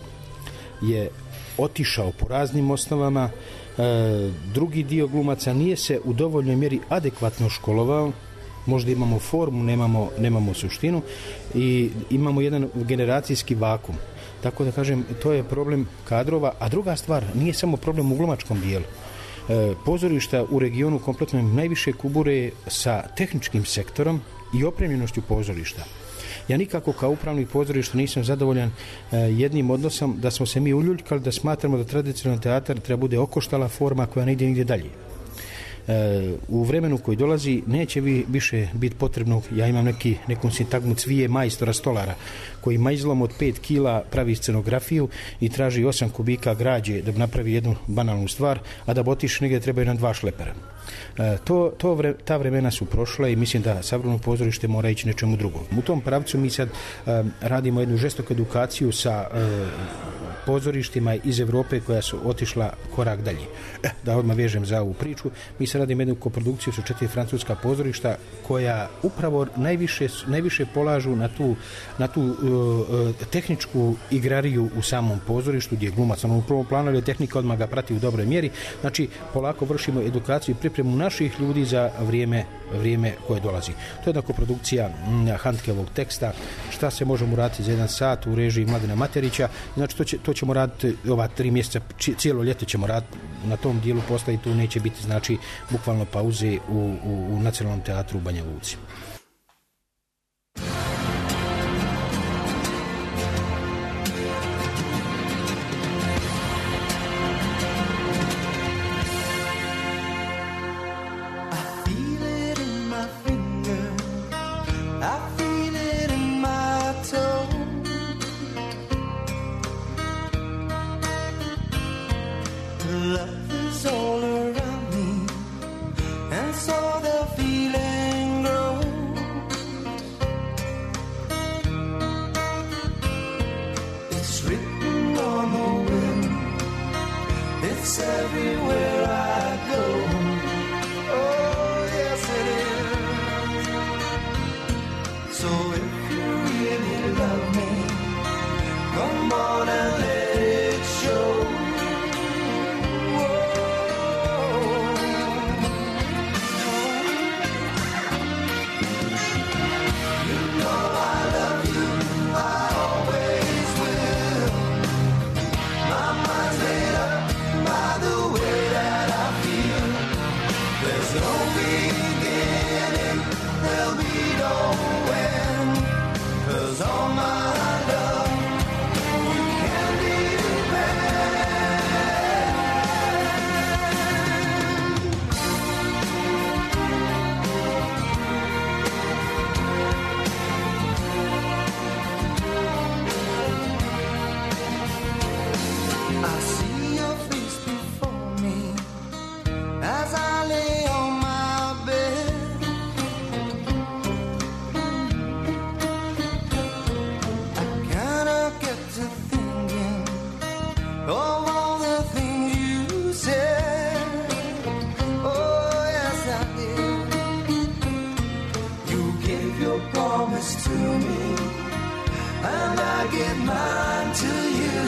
je otišao po raznim osnovama, drugi dio glumaca nije se u dovoljnoj mjeri adekvatno školovao, možda imamo formu, nemamo suštinu i imamo jedan generacijski vakum. Tako da kažem, to je problem kadrova, a druga stvar, nije samo problem u glumačkom dijelu. Pozorišta u regionu kompletno najviše kubure sa tehničkim sektorom i opremljenošću pozorišta. Ja nikako kao upravnik pozorišta nisam zadovoljan jednim odnosom da smo se mi uljuljkali da smatramo da tradicionalni teatar treba bude okoštala forma koja ne ide nigdje dalje. U vremenu koji dolazi neće više biti potrebno, ja imam neku sintagmu cvije majstora stolara koji majzlom od 5 kila pravi scenografiju i traži 8 kubika građe da napravi jednu banalnu stvar, a da botiš negdje trebaju nam 2 šlepera. Ta vremena su prošla i mislim da savremeno pozorište mora ići nečemu drugom. U tom pravcu mi sad radimo jednu žestoku edukaciju sa pozorištima iz Evrope koja su otišla korak dalje. Da odmah vežem za ovu priču, mi sad radimo jednu koprodukciju sa 4 francuska pozorišta koja upravo najviše polažu na tu tehničku igrariju u samom pozorištu gdje je glumac u prvom planu, ali tehnika odmah ga prati u dobroj mjeri. Znači, polako vršimo edukaciju i pripremu naših ljudi za vrijeme koje dolazi. To je jedna koprodukcija Handkeovog teksta, šta se možemo raditi za 1 sat u režiji Mladena Materića. Znači, to ćemo raditi ova 3 mjeseca, cijelo ljeto ćemo raditi na tom dijelu posla i tu neće biti, znači, bukvalno pauze u Nacionalnom teatru u Banja Luci. All around me, and so the feeling grows. mind to you.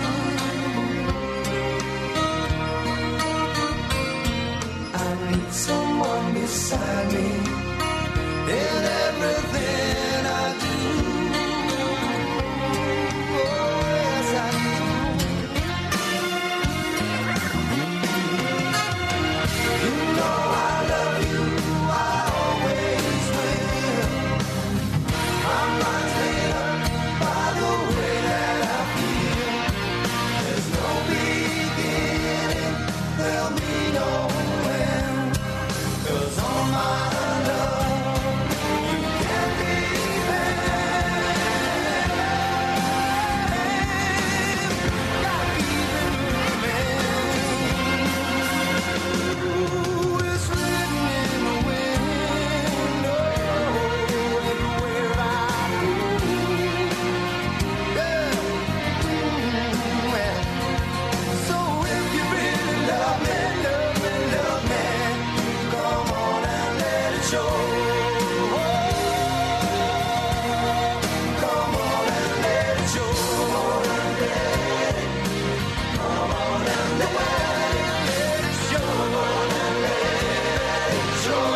I need someone beside me in everything I do. Oh, yes, I do. You know I love you, I always will. My mind's made up by the way that I feel. There's no beginning, there'll be no end. 'Cause all my love, you can depend. Gotta keep it moving. Ooh, it's written in the wind. Oh, everywhere I go. Yeah. So if you really love me, love me, love me, come on and let it show. Come on and let it show. Come on and let it show. Come on and let it show.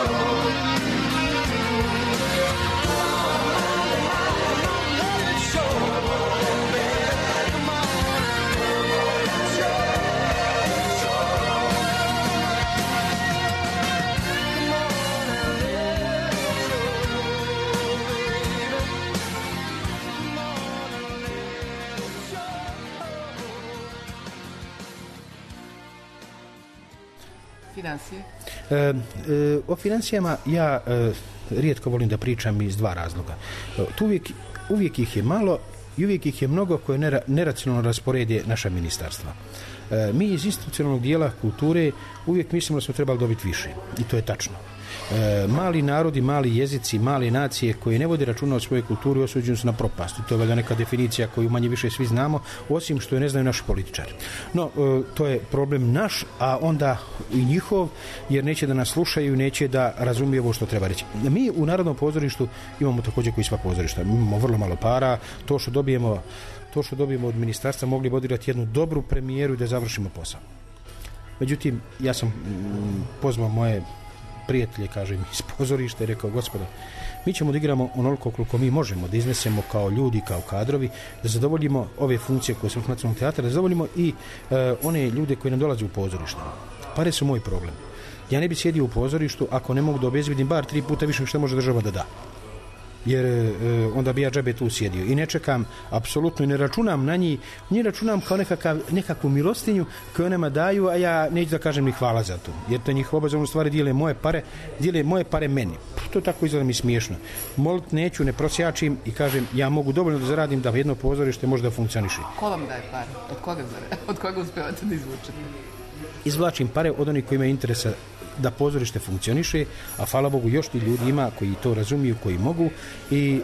Financije? O financijama ja rijetko volim da pričam iz dva razloga. Uvijek ih je malo i uvijek ih je mnogo koje neracionalno rasporede naša ministarstva. Mi iz institucionalnog dijela kulture uvijek mislimo da smo trebali dobiti više i to je tačno. Mali narodi, mali jezici, male nacije koje ne vode računa o svojoj kulturi osuđeni su na propast. To je valjda neka definicija koju manje više svi znamo, osim što je ne znaju naši političari. No, to je problem naš, a onda i njihov, jer neće da nas slušaju, neće da razumiju ovo što treba reći. Mi u Narodnom pozorištu imamo također koji sva pozorišta. Imamo vrlo malo para, to što dobijemo od ministarstva mogli odirati jednu dobru premijeru i da završimo posao. Međutim, ja sam pozvao moje prijatelje, kažem, iz pozorišta i rekao, gospodo, mi ćemo da igramo onoliko koliko mi možemo, da iznesemo kao ljudi, kao kadrovi, da zadovoljimo ove funkcije koje su u Nacionalnom teatru, da zadovoljimo i one ljude koji nam dolaze u pozorište. Pare su moj problem. Ja ne bi sjedio u pozorištu ako ne mogu da obezbedim bar 3 puta više što može država da da. Jer onda bi ja džabe tu sjedio. I ne čekam apsolutno i ne računam na njih, njih računam kao nekakvu milostinju koju nama daju, a ja neću da kažem ni hvala za to. Jer to njih obazovno stvari dijele moje pare meni. To tako izgleda mi smiješno. Molit neću, ne prosjačim i kažem ja mogu dovoljno da zaradim da jedno pozorište može da funkcioniše. Ko vam daje pare? Od koga uspevate da izvučete? Izvlačim pare od onih koji imaju interesa da pozorište funkcioniše, a hvala Bogu još ti ljudi ima koji to razumiju, koji mogu i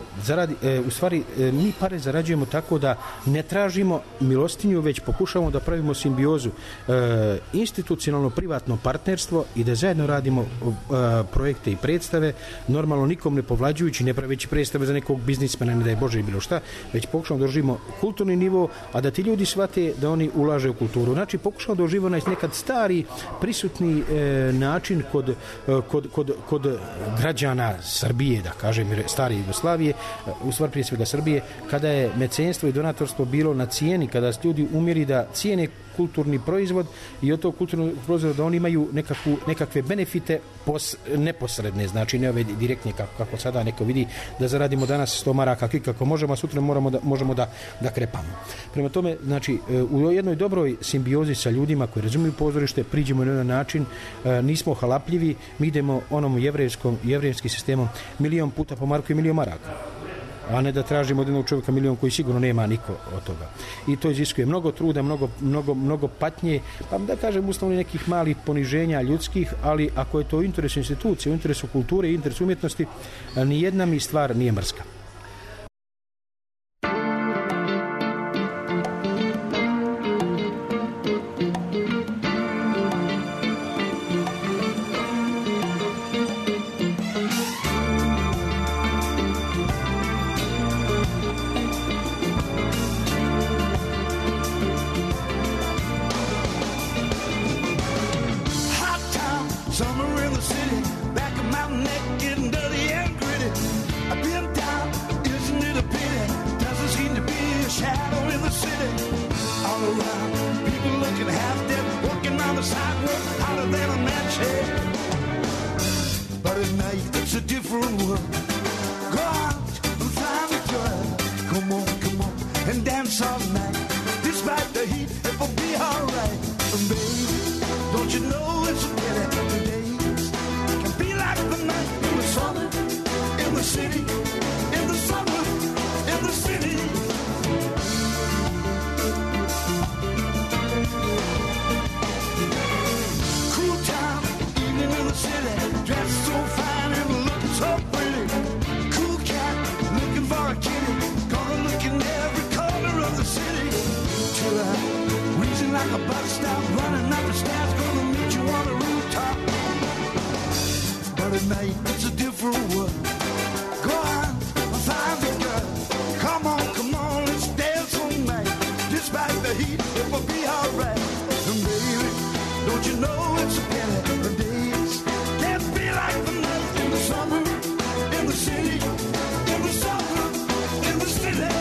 u stvari mi pare zarađujemo tako da ne tražimo milostinju, već pokušavamo da pravimo simbiozu institucionalno privatno partnerstvo i da zajedno radimo projekte i predstave, normalno nikom ne povlađujući, ne praveći predstave za nekog biznismena, ne daj Bože i bilo šta, već pokušavamo da držimo kulturni nivo, a da ti ljudi shvate da oni ulaže u kulturu. Znači pokušavamo da uživamo nekad stari prisutni način kod građana Srbije, da kažem, stare Jugoslavije, u stvari prije svega Srbije, kada je mecenstvo i donatorstvo bilo na cijeni, kada su ljudi umjeri da cijene kulturni proizvod i od tog kulturnog proizvoda da oni imaju nekakve benefite neposredne, znači ne ove direktne kako sada neko vidi da zaradimo danas 100 maraka kako možemo, a sutra možemo da krepamo. Prema tome, znači u jednoj dobroj simbiozi sa ljudima koji razumiju pozorište, priđemo na jedan način, nismo halapljivi, mi idemo onom jevrejskim sistemom 1.000.000 puta po marku i 1.000.000 maraka, a ne da tražimo od jednog čovjeka 1.000.000 koji sigurno nema niko od toga. I to iziskuje mnogo truda, mnogo patnje, pa da kažem uslovno nekih malih poniženja ljudskih, ali ako je to u interesu institucije, u interesu kulture i interesu umjetnosti, nijedna mi stvar nije mrska. neck getting dirty and gritty. I've been down, isn't it a pity? Doesn't seem to be a shadow in the city. All around, people looking half dead, walking on the sidewalk, hotter than a match head. But at night, it's a different world. Go out and find a girl. Come on, and dance all night. Despite the heat, it will be alright. And baby, don't you know it's a pity? The days can be like the night in the summer, in the city, in the summer, in the city. Cool town, evening in the city, dressed so fine and looking so pretty. Cool cat, looking for a kitty, gonna look in every corner of the city. Till I'm wheezing like a bus stop, running up the stairs, gonna meet you on the rooftop. But at night, it's a different world. Go on, find the girl. Come on, let's dance all night. Despite the heat, it will be alright. And baby, don't you know it's a pity? The days can't be like the night in the summer, in the city, in the summer, in the city.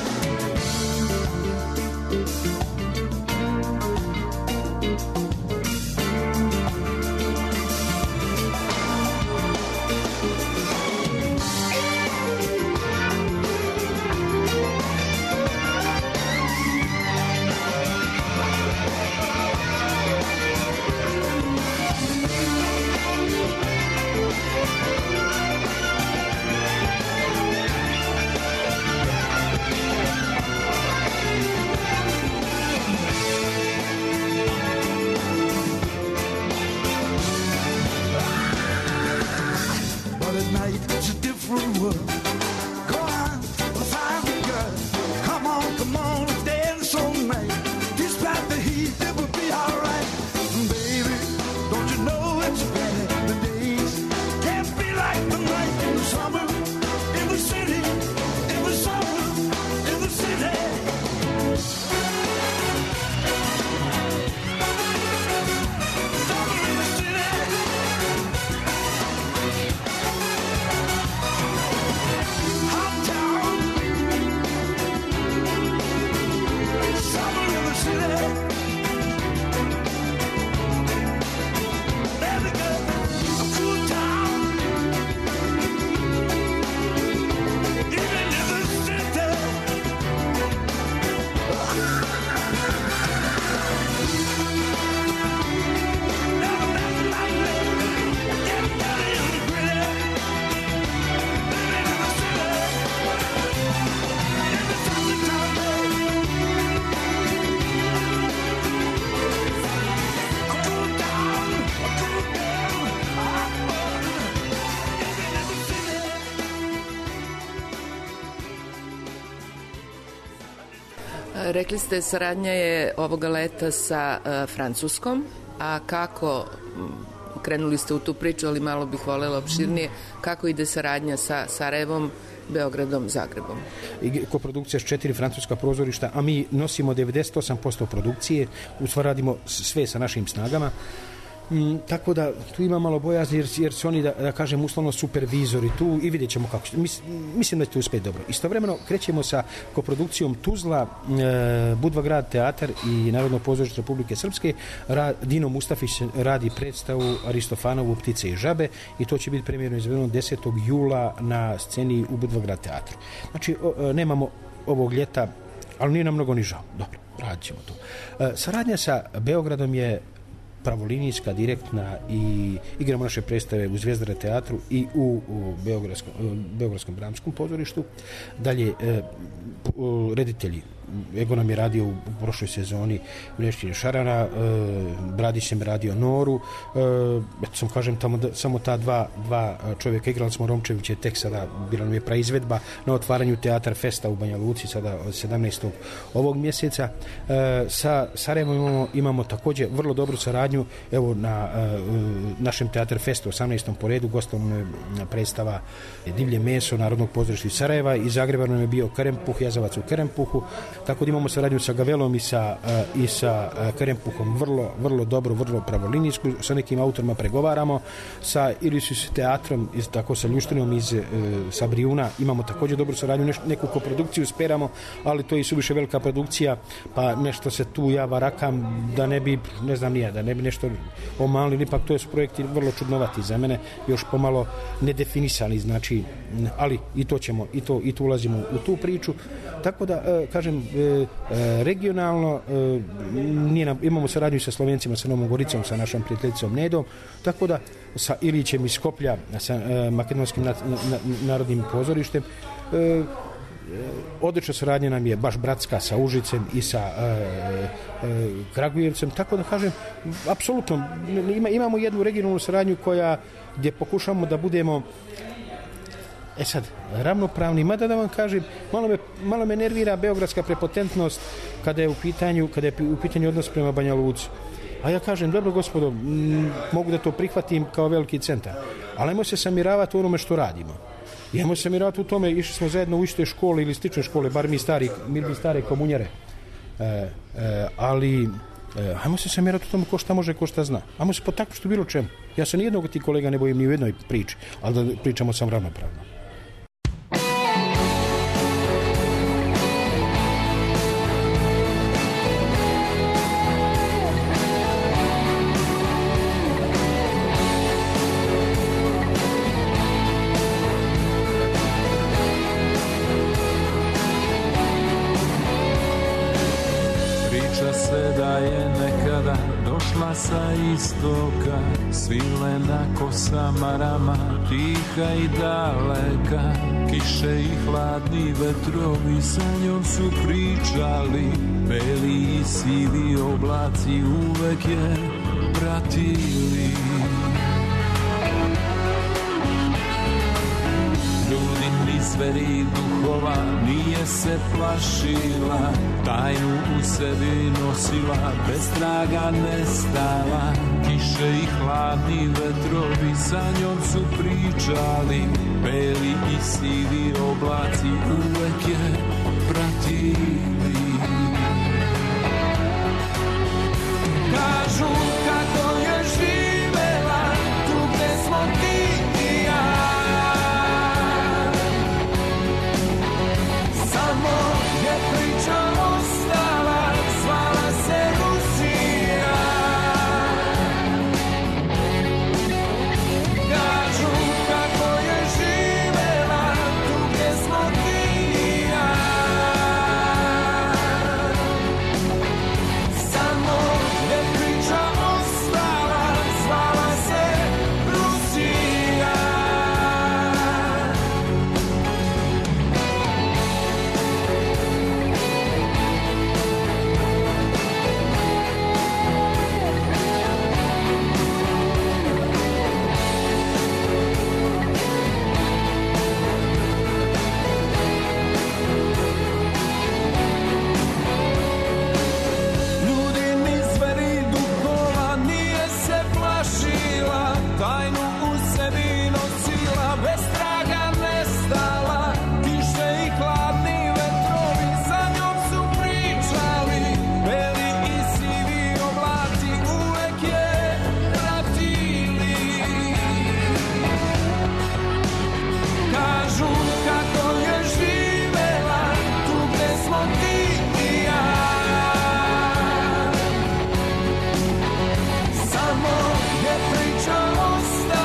Rekli ste, saradnja je ovoga leta sa Francuskom, a kako, krenuli ste u tu priču, ali malo bih voljela opširnije, kako ide saradnja sa Sarajevom, Beogradom, Zagrebom? Koprodukcija s 4 francuska pozorišta, a mi nosimo 98% produkcije, u stvari radimo sve sa našim snagama. Tako da tu ima malo bojazni jer su oni, da kažem, uslovno supervizori tu i vidjet ćemo kako. Mislim da će to uspjeti dobro. Istovremeno krećemo sa koprodukcijom Tuzla, Budva grad teatar i Narodno pozorište Republike Srpske. Dino Mustafić radi predstavu Aristofanovu Ptice i žabe i to će biti premijerno izvedeno 10. jula na sceni u Budva grad teatru. Znači, nemamo ovog ljeta, ali nije nam mnogo ni žao. Dobro, radit ćemo to. Saradnja sa Beogradom je pravolinijska, direktna i igramo naše predstave u Zvijezdare teatru i u Beogradskom dramskom pozorištu. Dalje, reditelji. Ego nam je radio u prošloj sezoni Vnešćine Šarana, Bradić nam je radio Noru. Eto sam kažem, samo ta dva čovjeka. Igrali smo Romčević je tek sada, bila nam je praizvedba na otvaranju Teatar Festa u Banja Luci sada od 17. ovog mjeseca. Sa Sarajevom imamo također vrlo dobru saradnju. Evo na našem Teatar Festu 18. po redu gostovna predstava Divlje meso Narodnog pozorišta iz Sarajeva. Iz Zagreba nam je bio Kerempuh, Jazavac u Kerempuhu. tako da imamo saradnju sa Gavelom i sa Krempuhom, vrlo dobro, vrlo pravolinijsku, sa nekim autorima pregovaramo, sa Ilisus teatrom, tako sa Ljuštinom sa Brijuna imamo također dobru saradnju, neku koprodukciju speramo, ali to je suviše velika produkcija, pa nešto se tu ja varakam da ne bi, ne znam nije, da ne bi nešto omalili, ipak to su projekti vrlo čudnovati za mene, još pomalo nedefinisani, znači, ali i to ćemo, i tu ulazimo u tu priču, tako da, kažem, regionalno imamo saradnju sa Slovencima, sa Novom Goricom, sa našom prijateljicom Nedom, tako da sa Ilićem iz Skoplja, sa Makedonskim narodnim pozorištem, odlična saradnja nam je baš bratska sa Užicem i sa Kragujevcem, tako da kažem, apsolutno imamo jednu regionalnu saradnju gdje pokušamo da budemo sad, ravnopravni, mada da vam kažem, malo me nervira beogradska prepotentnost kada je u pitanju odnos prema Banja Luci. A ja kažem, dobro gospodo, mogu da to prihvatim kao veliki centar, ali ajmo se samiravati u onome što radimo. I ajmo se samiravati u tome, išli smo zajedno u iste škole ili slične škole, bar mi stare komunjare. Ali ajmo se samiravati u tome ko šta može, ko šta zna. Ajmo se potaknuti u bilo čemu. Ja se nijednog od tih kolega ne bojim ni u jednoj priči, ali da pričamo sam ravnopravno. Sa istoka, svilena kosa marama, tiha i daleka, kiše i hladni vetrovi sa njom su pričali, beli i sivi oblaci uvek je pratili. Ljudi ni zveri duhova nije se plašila, tajnu u sebi nosila, bez traga nestala, kiše i hladni vetrovi sa njom su pričali, beli i sivi oblaci uvek je pratili. Kažu kako je živela tu gde smo ti i ja, samo je priča ostala, zvala se Rusija. Kažu kako je živela tu gde smo ti i ja, samo je priča ostala, zvala se Rusija. Ljudi ni zveri duhova nije se plašila, tajnu u sebi nosila, bez traga nestala, kiše i hladni vetrovi sa njom su pričali, beli i sivi oblaci uvek je pratili. Kažu kako je živela tu gde smo ti i ja, samo je priča ostala,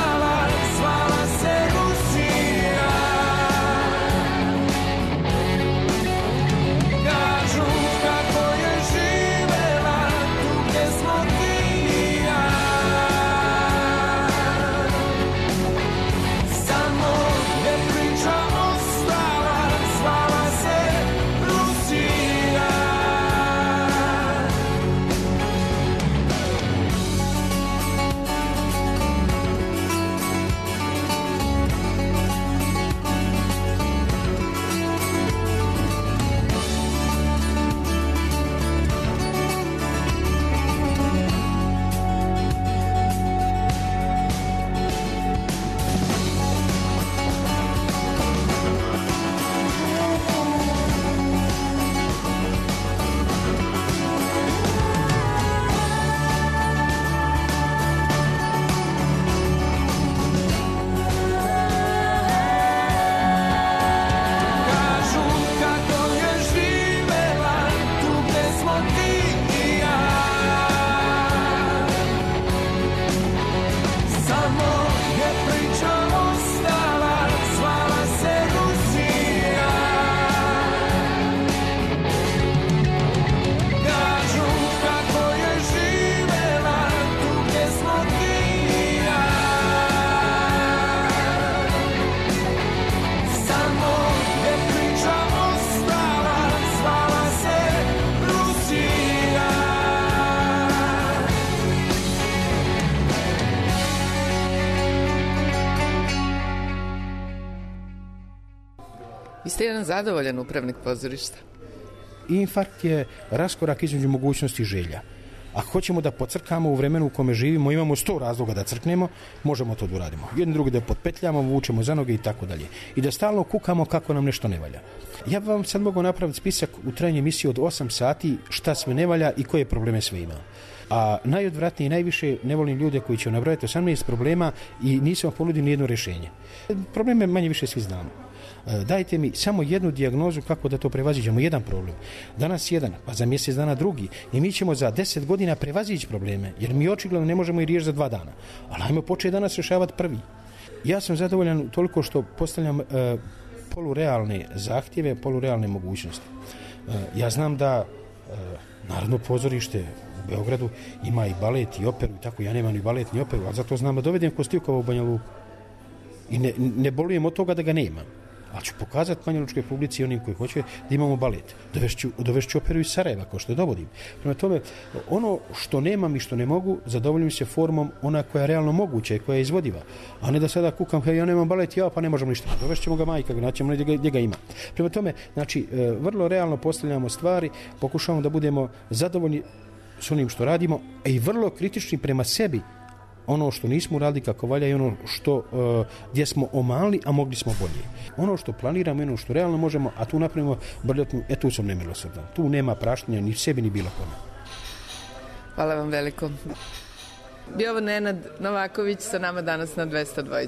Vi ste jedan zadovoljan upravnik pozorišta? Infarkt je raskorak između mogućnosti i želja. Ako hoćemo da pocrkamo u vremenu u kome živimo, imamo 100 razloga da crknemo, možemo to da uradimo. Jedni drugi da potpetljamo, vučemo za noge i tako dalje. I da stalno kukamo kako nam nešto ne valja. Ja vam sad mogu napraviti spisak u trajanju emisije od 8 sati šta sve ne valja i koje probleme sve ima. A najodvratnije i najviše ne volim ljude koji će nabrojati 18 problema i nisam ponudio ni jedno rješenje. Probleme manje više svi znamo. Dajte mi samo jednu dijagnozu kako da to prevaziđemo, jedan problem. Danas jedan, pa za mjesec dana drugi. I mi ćemo za 10 godina prevazići probleme, jer mi očigledno ne možemo i riješiti za 2 dana. Ali ajmo početi danas rješavati prvi. Ja sam zadovoljan toliko što postavljam polurealne zahtjeve, polurealne mogućnosti. Ja znam da Narodno pozorište u Beogradu ima i balet i operu i tako, ja nemam ni balet ni operu, ali zato znam da dovedem Kostivkova u Banja Luku. I ne bolujem od toga da ga nema. Ali ću pokazati banjalučkoj publici i onim koji hoće da imamo balet. Dovešću operu iz Sarajeva, kao što je dovodim. Prema tome, ono što nemam i što ne mogu, zadovoljim se formom ona koja je realno moguća i koja je izvodiva. A ne da sada kukam, ja nemam balet, pa ne možemo ništa. Dovešćemo ga majka, naćemo gdje ga ima. Prema tome, znači, vrlo realno postavljamo stvari, pokušavamo da budemo zadovoljni s onim što radimo, i vrlo kritični prema sebi, ono što nismo uradili kako valja i ono što gdje smo omali, a mogli smo bolje. Ono što planiramo i ono što realno možemo, a tu napravimo brljotnu, tu sam nemilosrdan. Tu nema praštenja ni sebi ni bilo kome. Hvala vam veliko. Bio ovo Nenad Novaković sa nama danas na 202.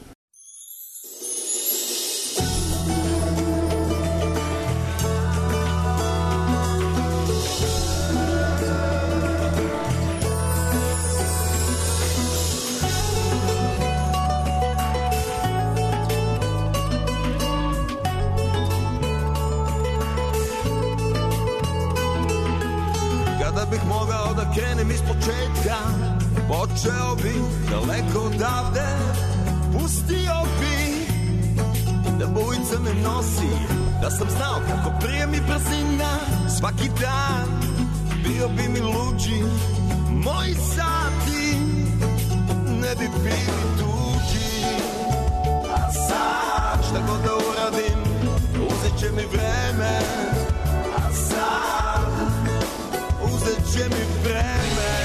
Krenem iz početka, počeo bi daleko odavde, pustio bi da bujica me nosi, da sam znao kako prije mi brzina, svaki dan bio bi mi luđi, moji sati ne bi bili tuđi. A sad šta god da uradim, uzet će mi vreme, a sad uzet će mi vreme.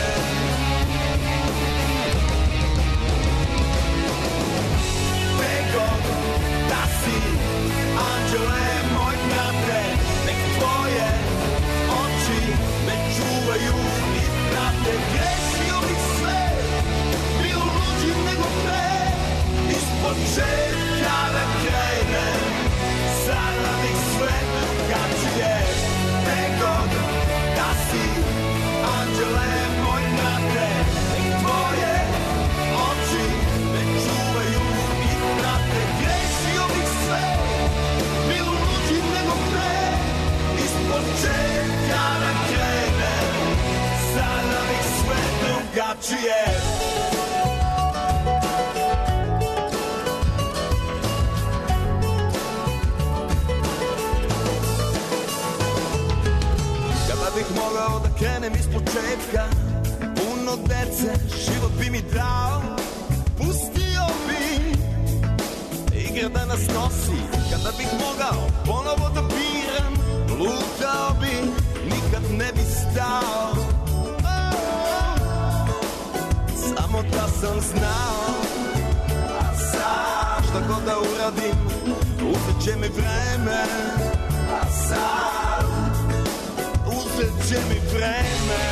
Nego da si, anđele moj brate, nek tvoje oči me čuvaju i prate. Grešio bih sve, bio luđi nego pre, iz početka da krenem, sada bih sve drugačije. Nego da si, anđele moj brate, nek tvoje oči me čuvaju i prate. Grešio bih sve, bio luđi nego pre, iz početka da krenem, sada bih sve drugačije. Bih mogao da krenem iz početka, puno dece, život bi mi dao, pustio bi igre da nas nosi. Kada bih mogao ponovo da biram, lutao bi, nikad ne bi stao. Samo da sam znao, a sad šta god da uradim, uzet će mi vreme, a sad uzet će mi vreme.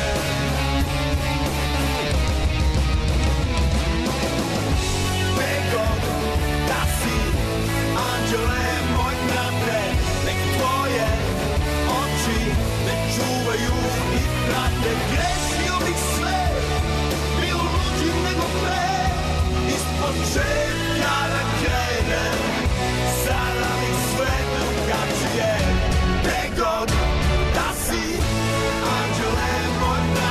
Nego da si, anđele moj brate, nek tvoje oči me čuvaju i prate. Grešio bih sve, bio luđi nego pre, iz početka da krenem, sada bih sve drugačije. Nego da si, anđele moj brate,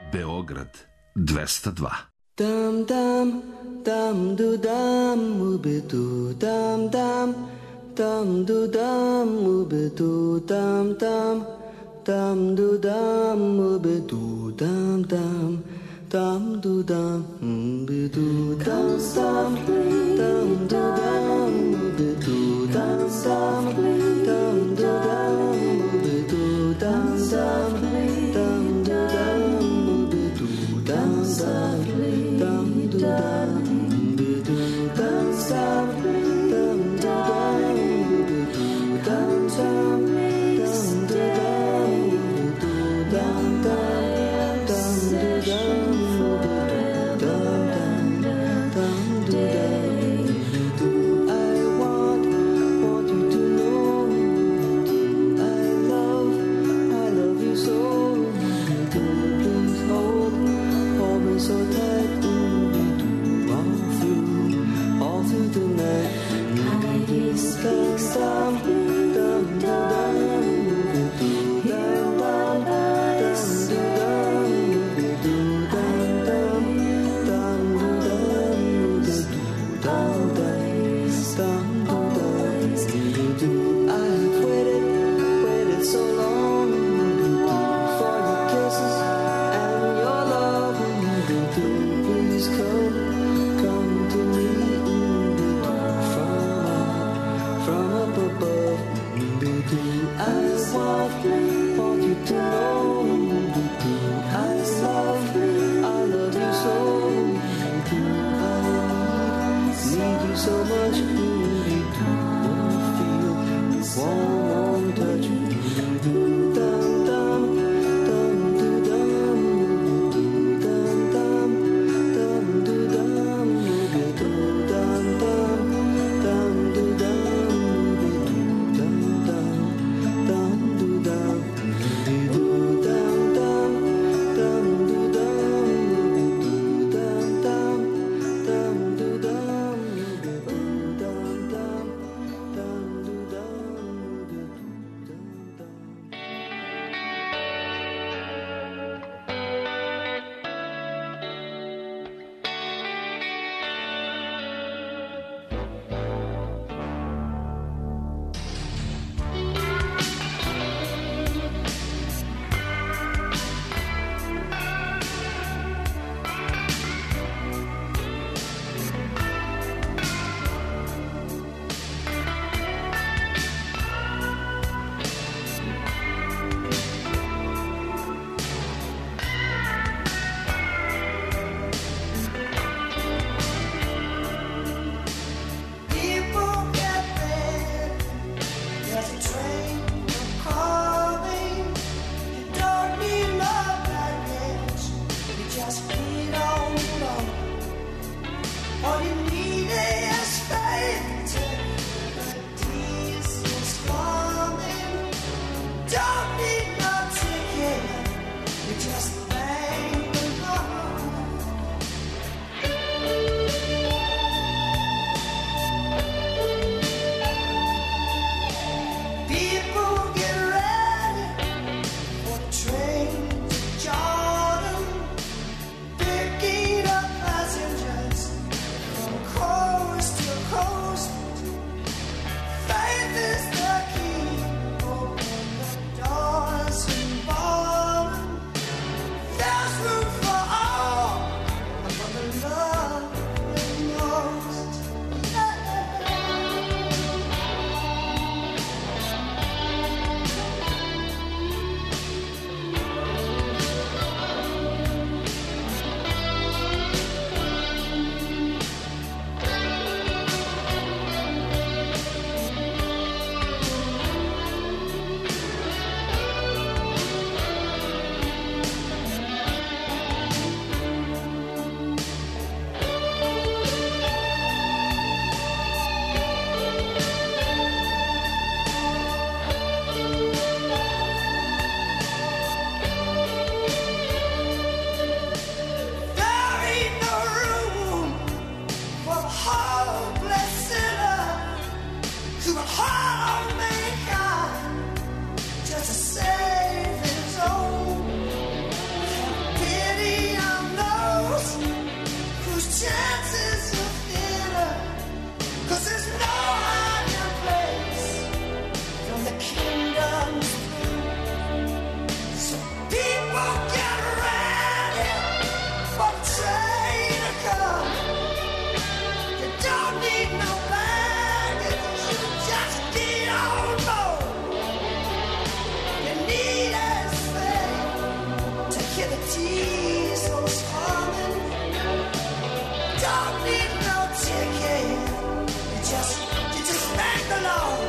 Beograd 202. Dam dam dam du dam ubedu dam dam dam du dam ubedu dam dam dam du dam ubedu dam dam dam du dam ubedu dam dam dam du dam ubedu dam dam dam du dam ubedu dam dam dam du dam ubedu dam dam dam du dam ubedu dam dam dam du dam ubedu dam dam I the tea's so swarming. Don't need no ticket. You just thank the Lord.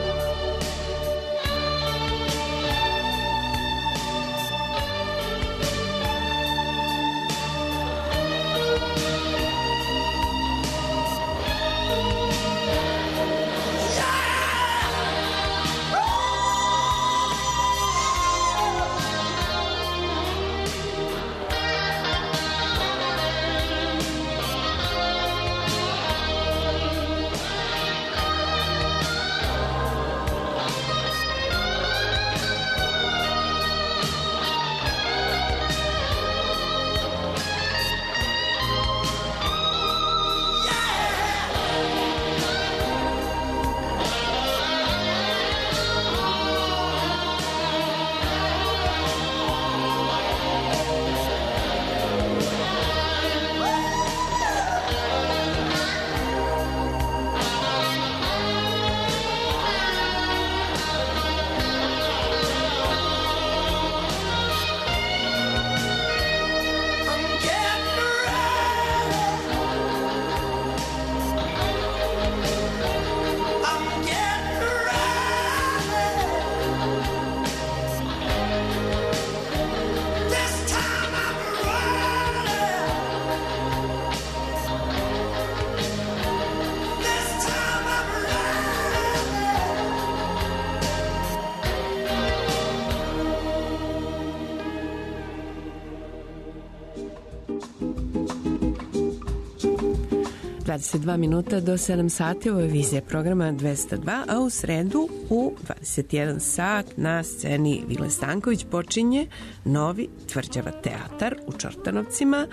minuta do 7 sati, ovo je vizija programa 202, a u sredu u 21 sat na sceni Vile Stanković počinje novi Tvrđava teatar u Čortanovcima.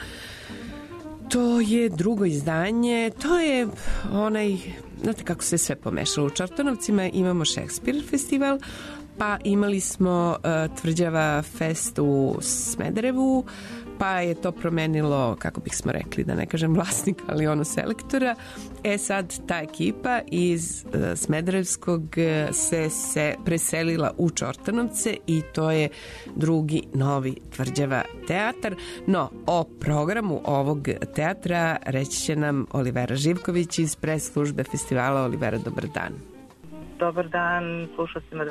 To je drugo izdanje, to je onaj, znate kako se sve pomešalo u Čortanovcima, imamo Šekspir festival, pa imali smo Tvrđava fest u Smederevu, pa je to promenilo, kako bismo rekli, da ne kažem vlasnika, ali ono selektora. Sad ta ekipa iz Smederevskog se preselila u Čortanovce i to je drugi novi Tvrđava teatar. No, o programu ovog teatra reći će nam Olivera Živković iz pres službe festivala. Olivera, dobar dan. Dobar dan, slušalcima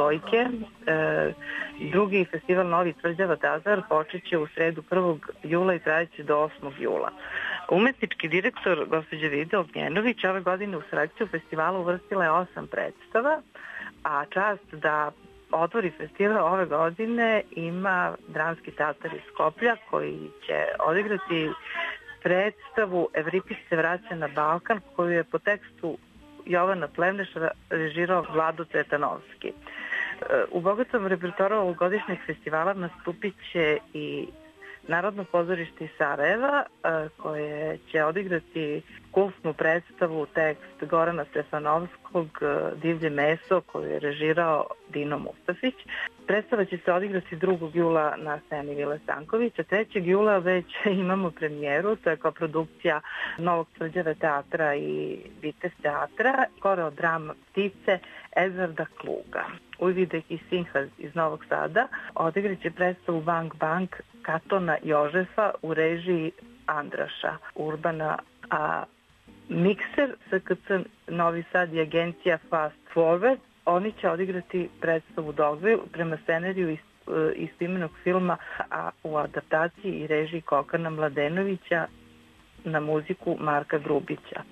202. Drugi festival Novi Tvrđava teatar počeće u sredu 1. jula i trajeće do 8. jula. Umetnički direktor gospođa Vida Ognjenović ove godine u selekciju festivala uvrstila je 8 predstava, a čast da otvori festival ove godine ima Dramski teatar iz Skoplja koji će odigrati predstavu Evripis se vraća na Balkan koju je po tekstu Jovana Plevneša režirao Vlado Cvetanovski. U bogatom repertoaru ovogodišnjeg festivala nastupit će i Narodno pozorište iz Sarajeva koje će odigrati kultnu predstavu tekst Gorana Stefanovskog Divlje meso koju je režirao Dino Mustafić. Predstava će se odigrati 2. jula na sceni Vile Stankovića. 3. jula već imamo premijeru, to je kao produkcija Novog Tvrđave teatra i Vitez teatra, koreodrama Ptice Edvarda Kluga. Ujvidek i Sinhaz iz Novog Sada odigrat će predstavu Bang Bang Katona Jožefa u režiji Andraša Urbana, a Mikser SKC Novi Sad i agencija Fast Forward, oni će odigrati predstavu Dogville prema scenariju istoimenog filma, a u adaptaciji i režiji Kokana Mladenovića na muziku Marka Grubića.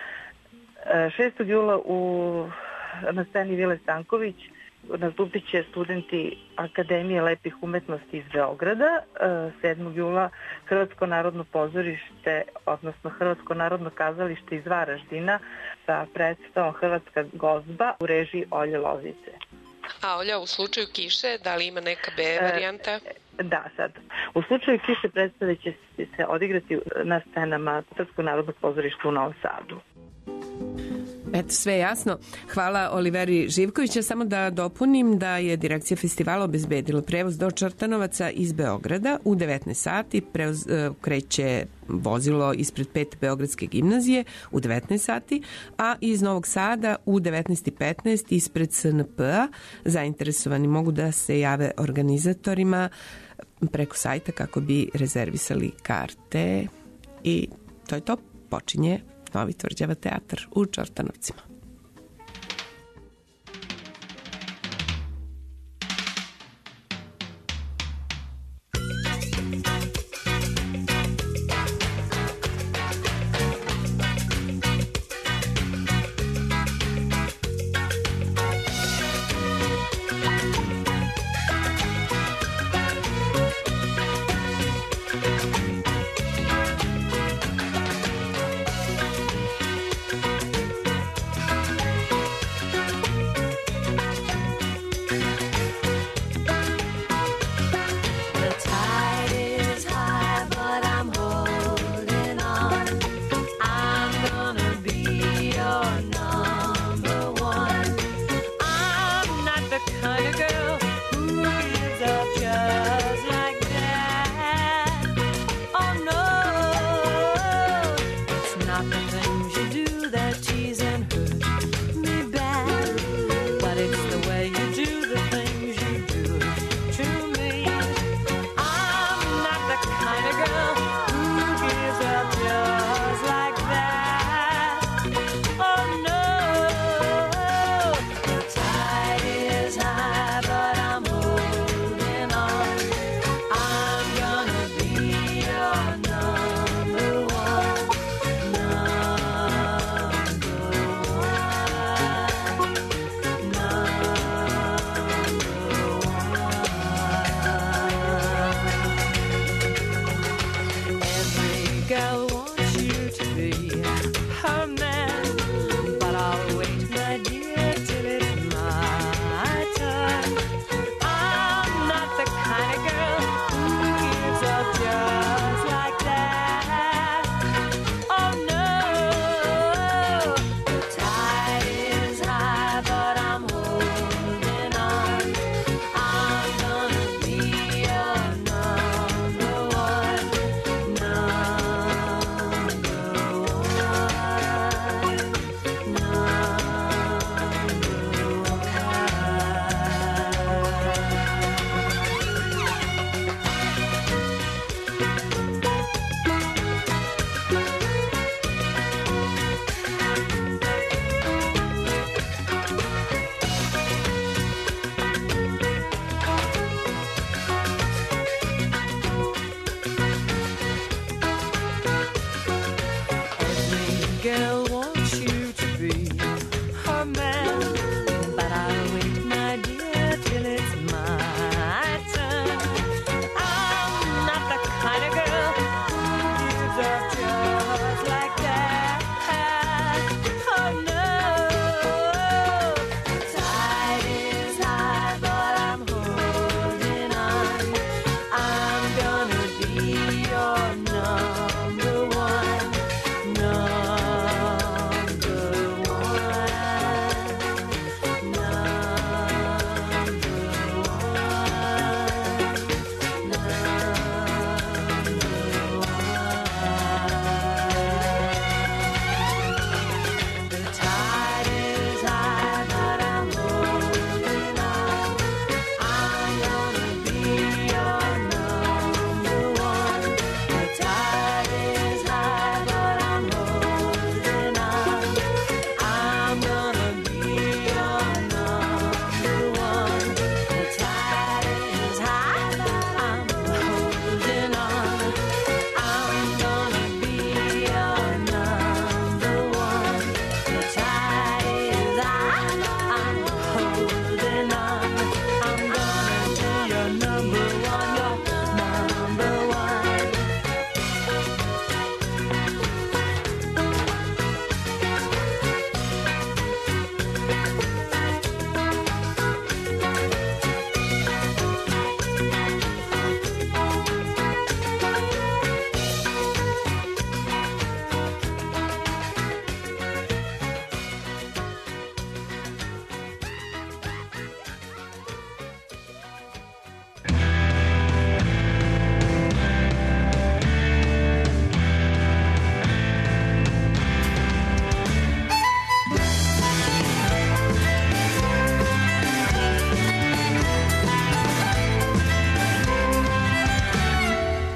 6. jula na sceni Vile Stanković nastupit će studenti Akademije lepih umetnosti iz Beograda. 7. jula Hrvatsko narodno pozorište, odnosno Hrvatsko narodno kazalište iz Varaždina sa predstavom Hrvatska gozba u režiji Olje Lozice. A Olja, u slučaju kiše, da li ima neka B varijanta? Da, sad. U slučaju kiše predstave će se odigrati na scenama Srpskog narodnog pozorišta u Novom Sadu. Eto, sve jasno. Hvala Oliveri Živkovića. Samo da dopunim da je direkcija festivala obezbedila prevoz do Čortanovaca iz Beograda u 19 sati. Kreće vozilo ispred 5. Beogradske gimnazije u 19 sati, a iz Novog Sada u 19.15 ispred SNP-a. Zainteresovani mogu da se jave organizatorima preko sajta kako bi rezervisali karte i to je to. Počinje Novi Tvrđava teatar u Čortanovcima.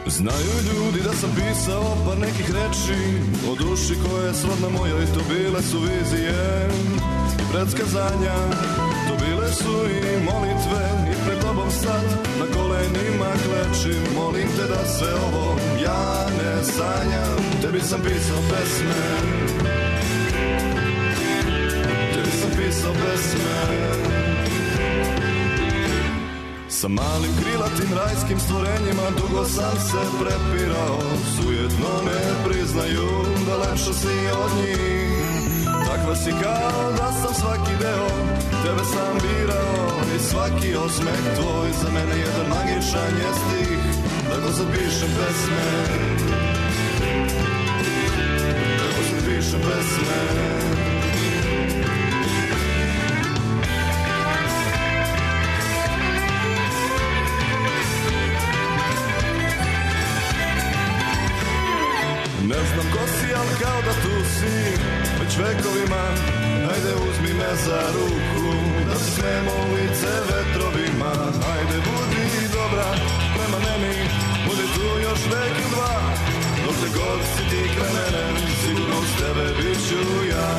Znaju ljudi da sam pisao par nekih reči o duši koja je srodna mojoj, to bile su vizije i predskazanja, to bile su i molitve i pred tobom sad na kolenima klečim, molim te da se ovo ja ne sanjam. Tebi sam pisao pesme, tebi sam pisao pesme. Sa malim krilatim rajskim stvorenjima dugo sam se prepirao, sujetno ne priznaju da lepša si od njih. Takva si kao da sam svaki deo, tebe sam birao i svaki osmeh tvoj za mene jedan magičan je stih. Tako sad pišem pesme, tako sad pišem pesme. Ne znam ko si, ali kao da tu si već vekovima. Ajde uzmi me za ruku, da se smemo u lice vetrovima. Ajde budi dobra prema meni, budi tu još vek i dva. Dok te god si ti kraj mene, sigurno s tebe bit ću ja.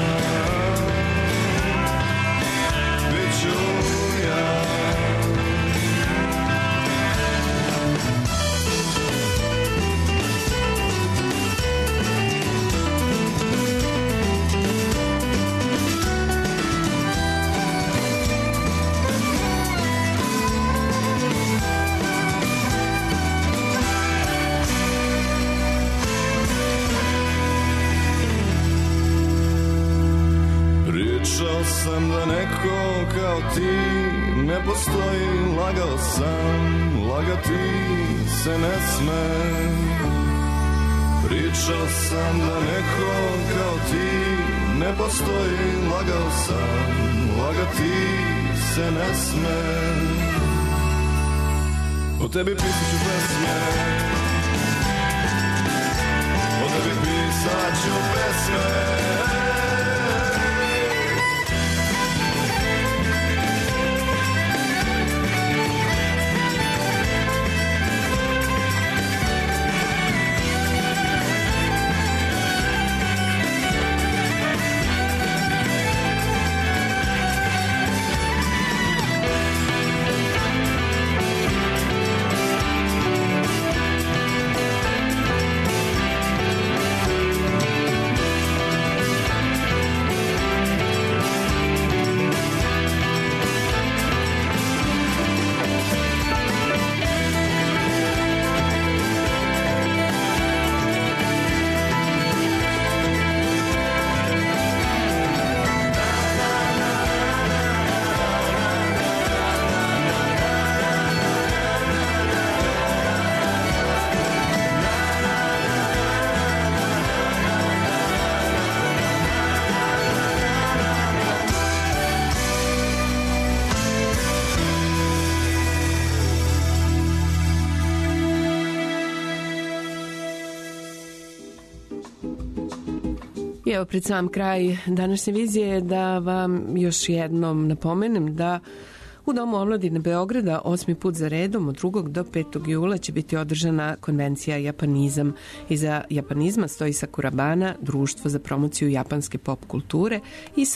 Bit ću ja. Pričao sam da neko kao ti ne postoji, lagao sam, lagati se ne sme. Pričao sam da neko kao ti ne postoji, lagao sam, lagati se ne sme. O tebi pisat ću pesme, o tebi pisat ću pesme. I evo pred sam kraj današnje vizije da vam još jednom napomenem da u Domu omladine Beograda 8. put za redom od 2. do 5. jula će biti održana konvencija Japanizam. Iza japanizma stoji Sakurabana, društvo za promociju japanske pop kulture i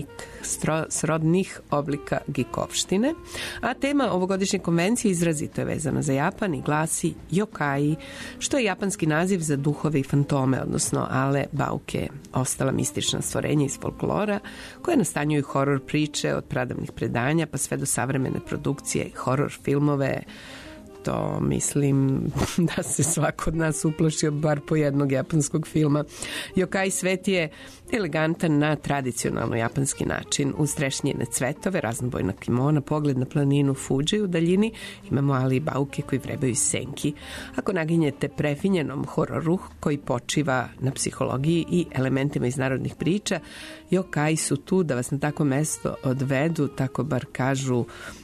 srodnih oblika gikovštine. A tema ovogodišnje konvencije izrazito je vezana za Japan i glasi Yokai, što je japanski naziv za duhove i fantome, odnosno ale, bauke, ostala mistična stvorenja iz folklora koje nastanjuju horor priče od pradavnih predanja pa sve do savremene produkcije, horor filmove. To mislim da se svako od nas uplašio bar po jednog japanskog filma. Yokai svet je elegantan na tradicionalno japanski način. Uz trešnjene cvetove, raznobojna kimona, pogled na planinu Fuji u daljini, imamo ali i bauke koji vrebaju iz senki. Ako naginjete prefinjenom hororu koji počiva na psihologiji i elementima iz narodnih priča, Yokai su tu da vas na takvo mesto odvedu, tako bar kažu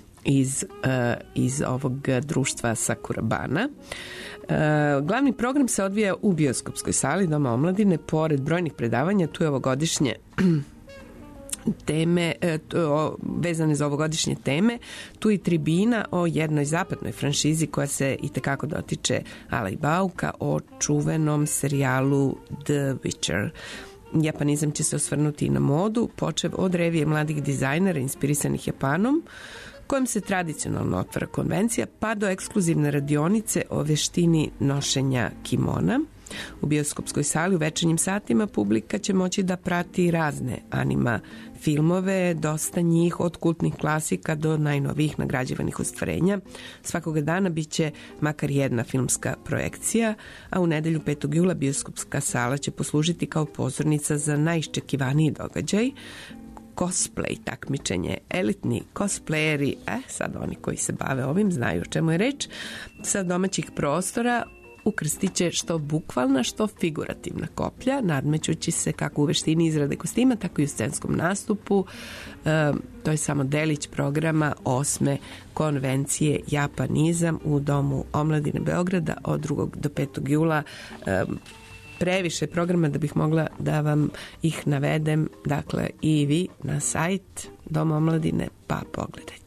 iz ovog društva Sakurabana. Glavni program se odvija u bioskopskoj sali Doma omladine. Pored brojnih predavanja, tu je ovogodišnje teme vezane za ovogodišnje teme. Tu i tribina o jednoj zapadnoj franšizi koja se i tekako dotiče Ala i Bauka, o čuvenom serijalu The Witcher. Japanizam će se osvrnuti i na modu, počev od revije mladih dizajnera inspirisanih Japanom, kojom se tradicionalno otvara konvencija, pa do ekskluzivne radionice o veštini nošenja kimona. U bioskopskoj sali u večernjim satima publika će moći da prati razne anima filmove, dosta njih od kultnih klasika do najnovijih nagrađivanih ostvarenja. Svakoga dana biće makar jedna filmska projekcija, a u nedelju 5. jula bioskopska sala će poslužiti kao pozornica za najiščekivaniji događaj, cosplay takmičenje. Elitni cosplayeri, sad oni koji se bave ovim znaju o čemu je reč, sa domaćih prostora ukrstit će što bukvalna, što figurativna koplja, nadmećući se kako u veštini izrade kostima, tako i u scenskom nastupu. To je samo delić programa 8. konvencije Japanizam u Domu omladine Beograda od 2. do 5. jula. Previše programa da bih mogla da vam ih navedem, dakle i vi na sajt Doma omladine, pa pogledajte.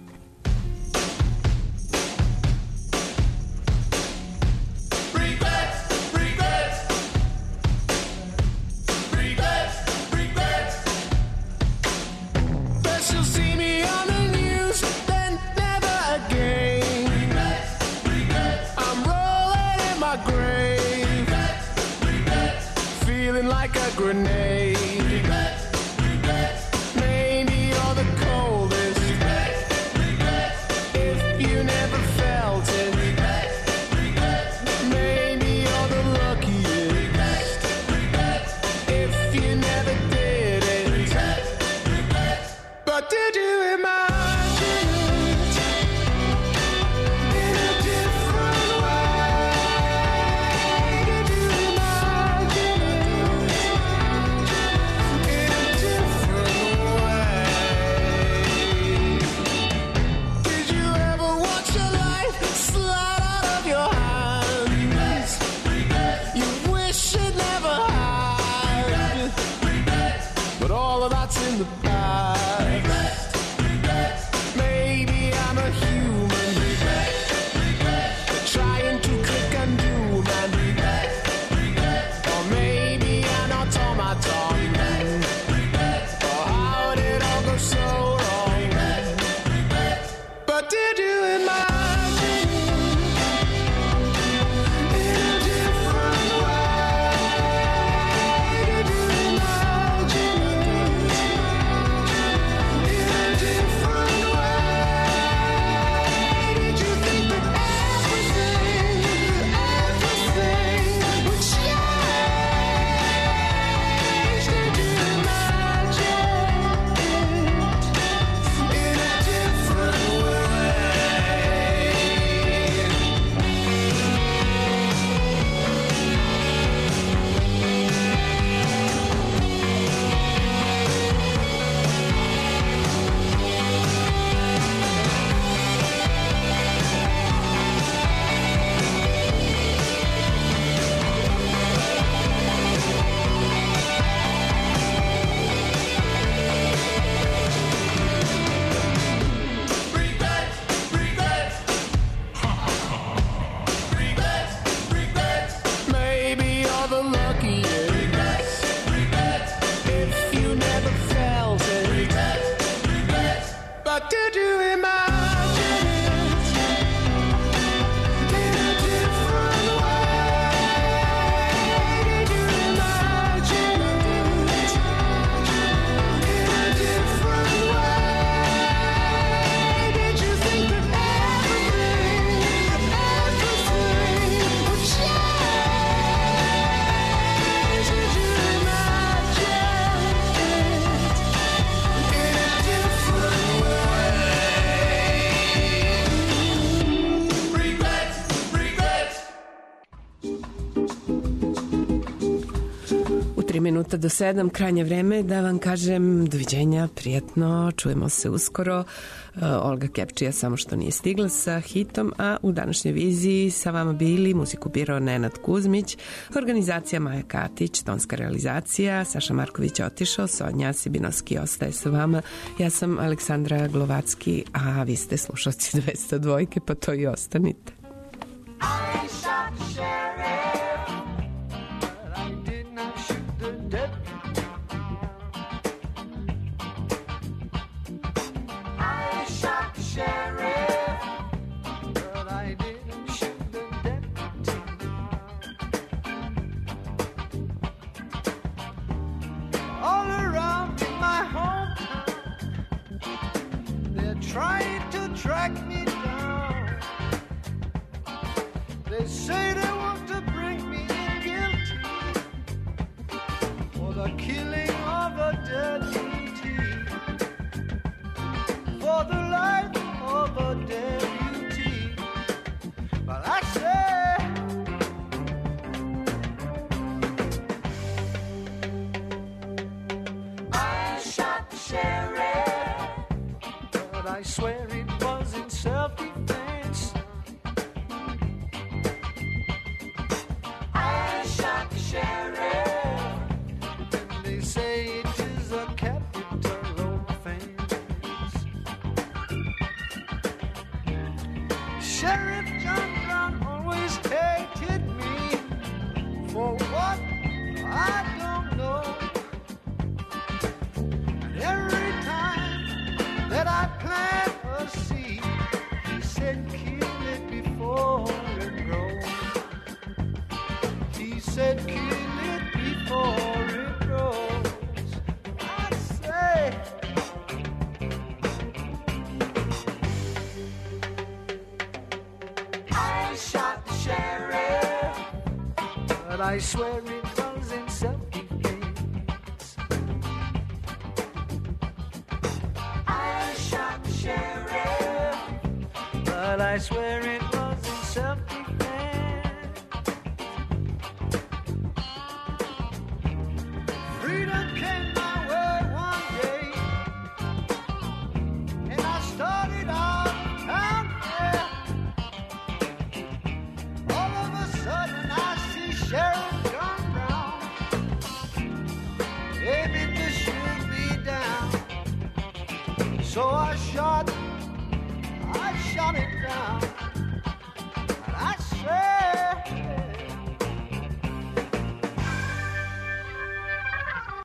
Grenade. Maybe you're the coldest. If you never felt it. Maybe you're the luckiest. If you never did it. But did you imagine it in a different way? Did you imagine it? 4 minuta do 7, krajnje vreme da vam kažem doviđenja, prijatno, čujemo se uskoro. Olga Kepčija samo što nije stigla sa hitom, a u današnjoj viziji sa vama bili muziku birao Nenad Kuzmić, organizacija Maja Katić, tonska realizacija, Saša Marković otišao, Sonja Sibinovski ostaje sa vama, ja sam Aleksandra Glovacki, a vi ste slušalci 202, pa to i ostanite. I shot the sheriff, but I did not shoot the deputy. I shot the sheriff, but I didn't shoot the deputy. All around in my hometown, they're trying to track me down. They say they want to bring me in guilty for the killing of a deputy, for the life of a deputy. But I say, I shot the sheriff, but I swear it was in self-defense. Sheriff, and they say it is a capital offense. Sheriff John Brown always hated me for what I don't know. And every time that I plant a seed, he said kill it before it grows. He said kill it before it grows. I say, I shot the sheriff, but I swear it was in self-defense. I shot the sheriff, but I swear it was in self-defense. Freedom came my way one day, and I started out there. All of a sudden I see Sheriff John Brown aiming to shoot me down. So I shot it down.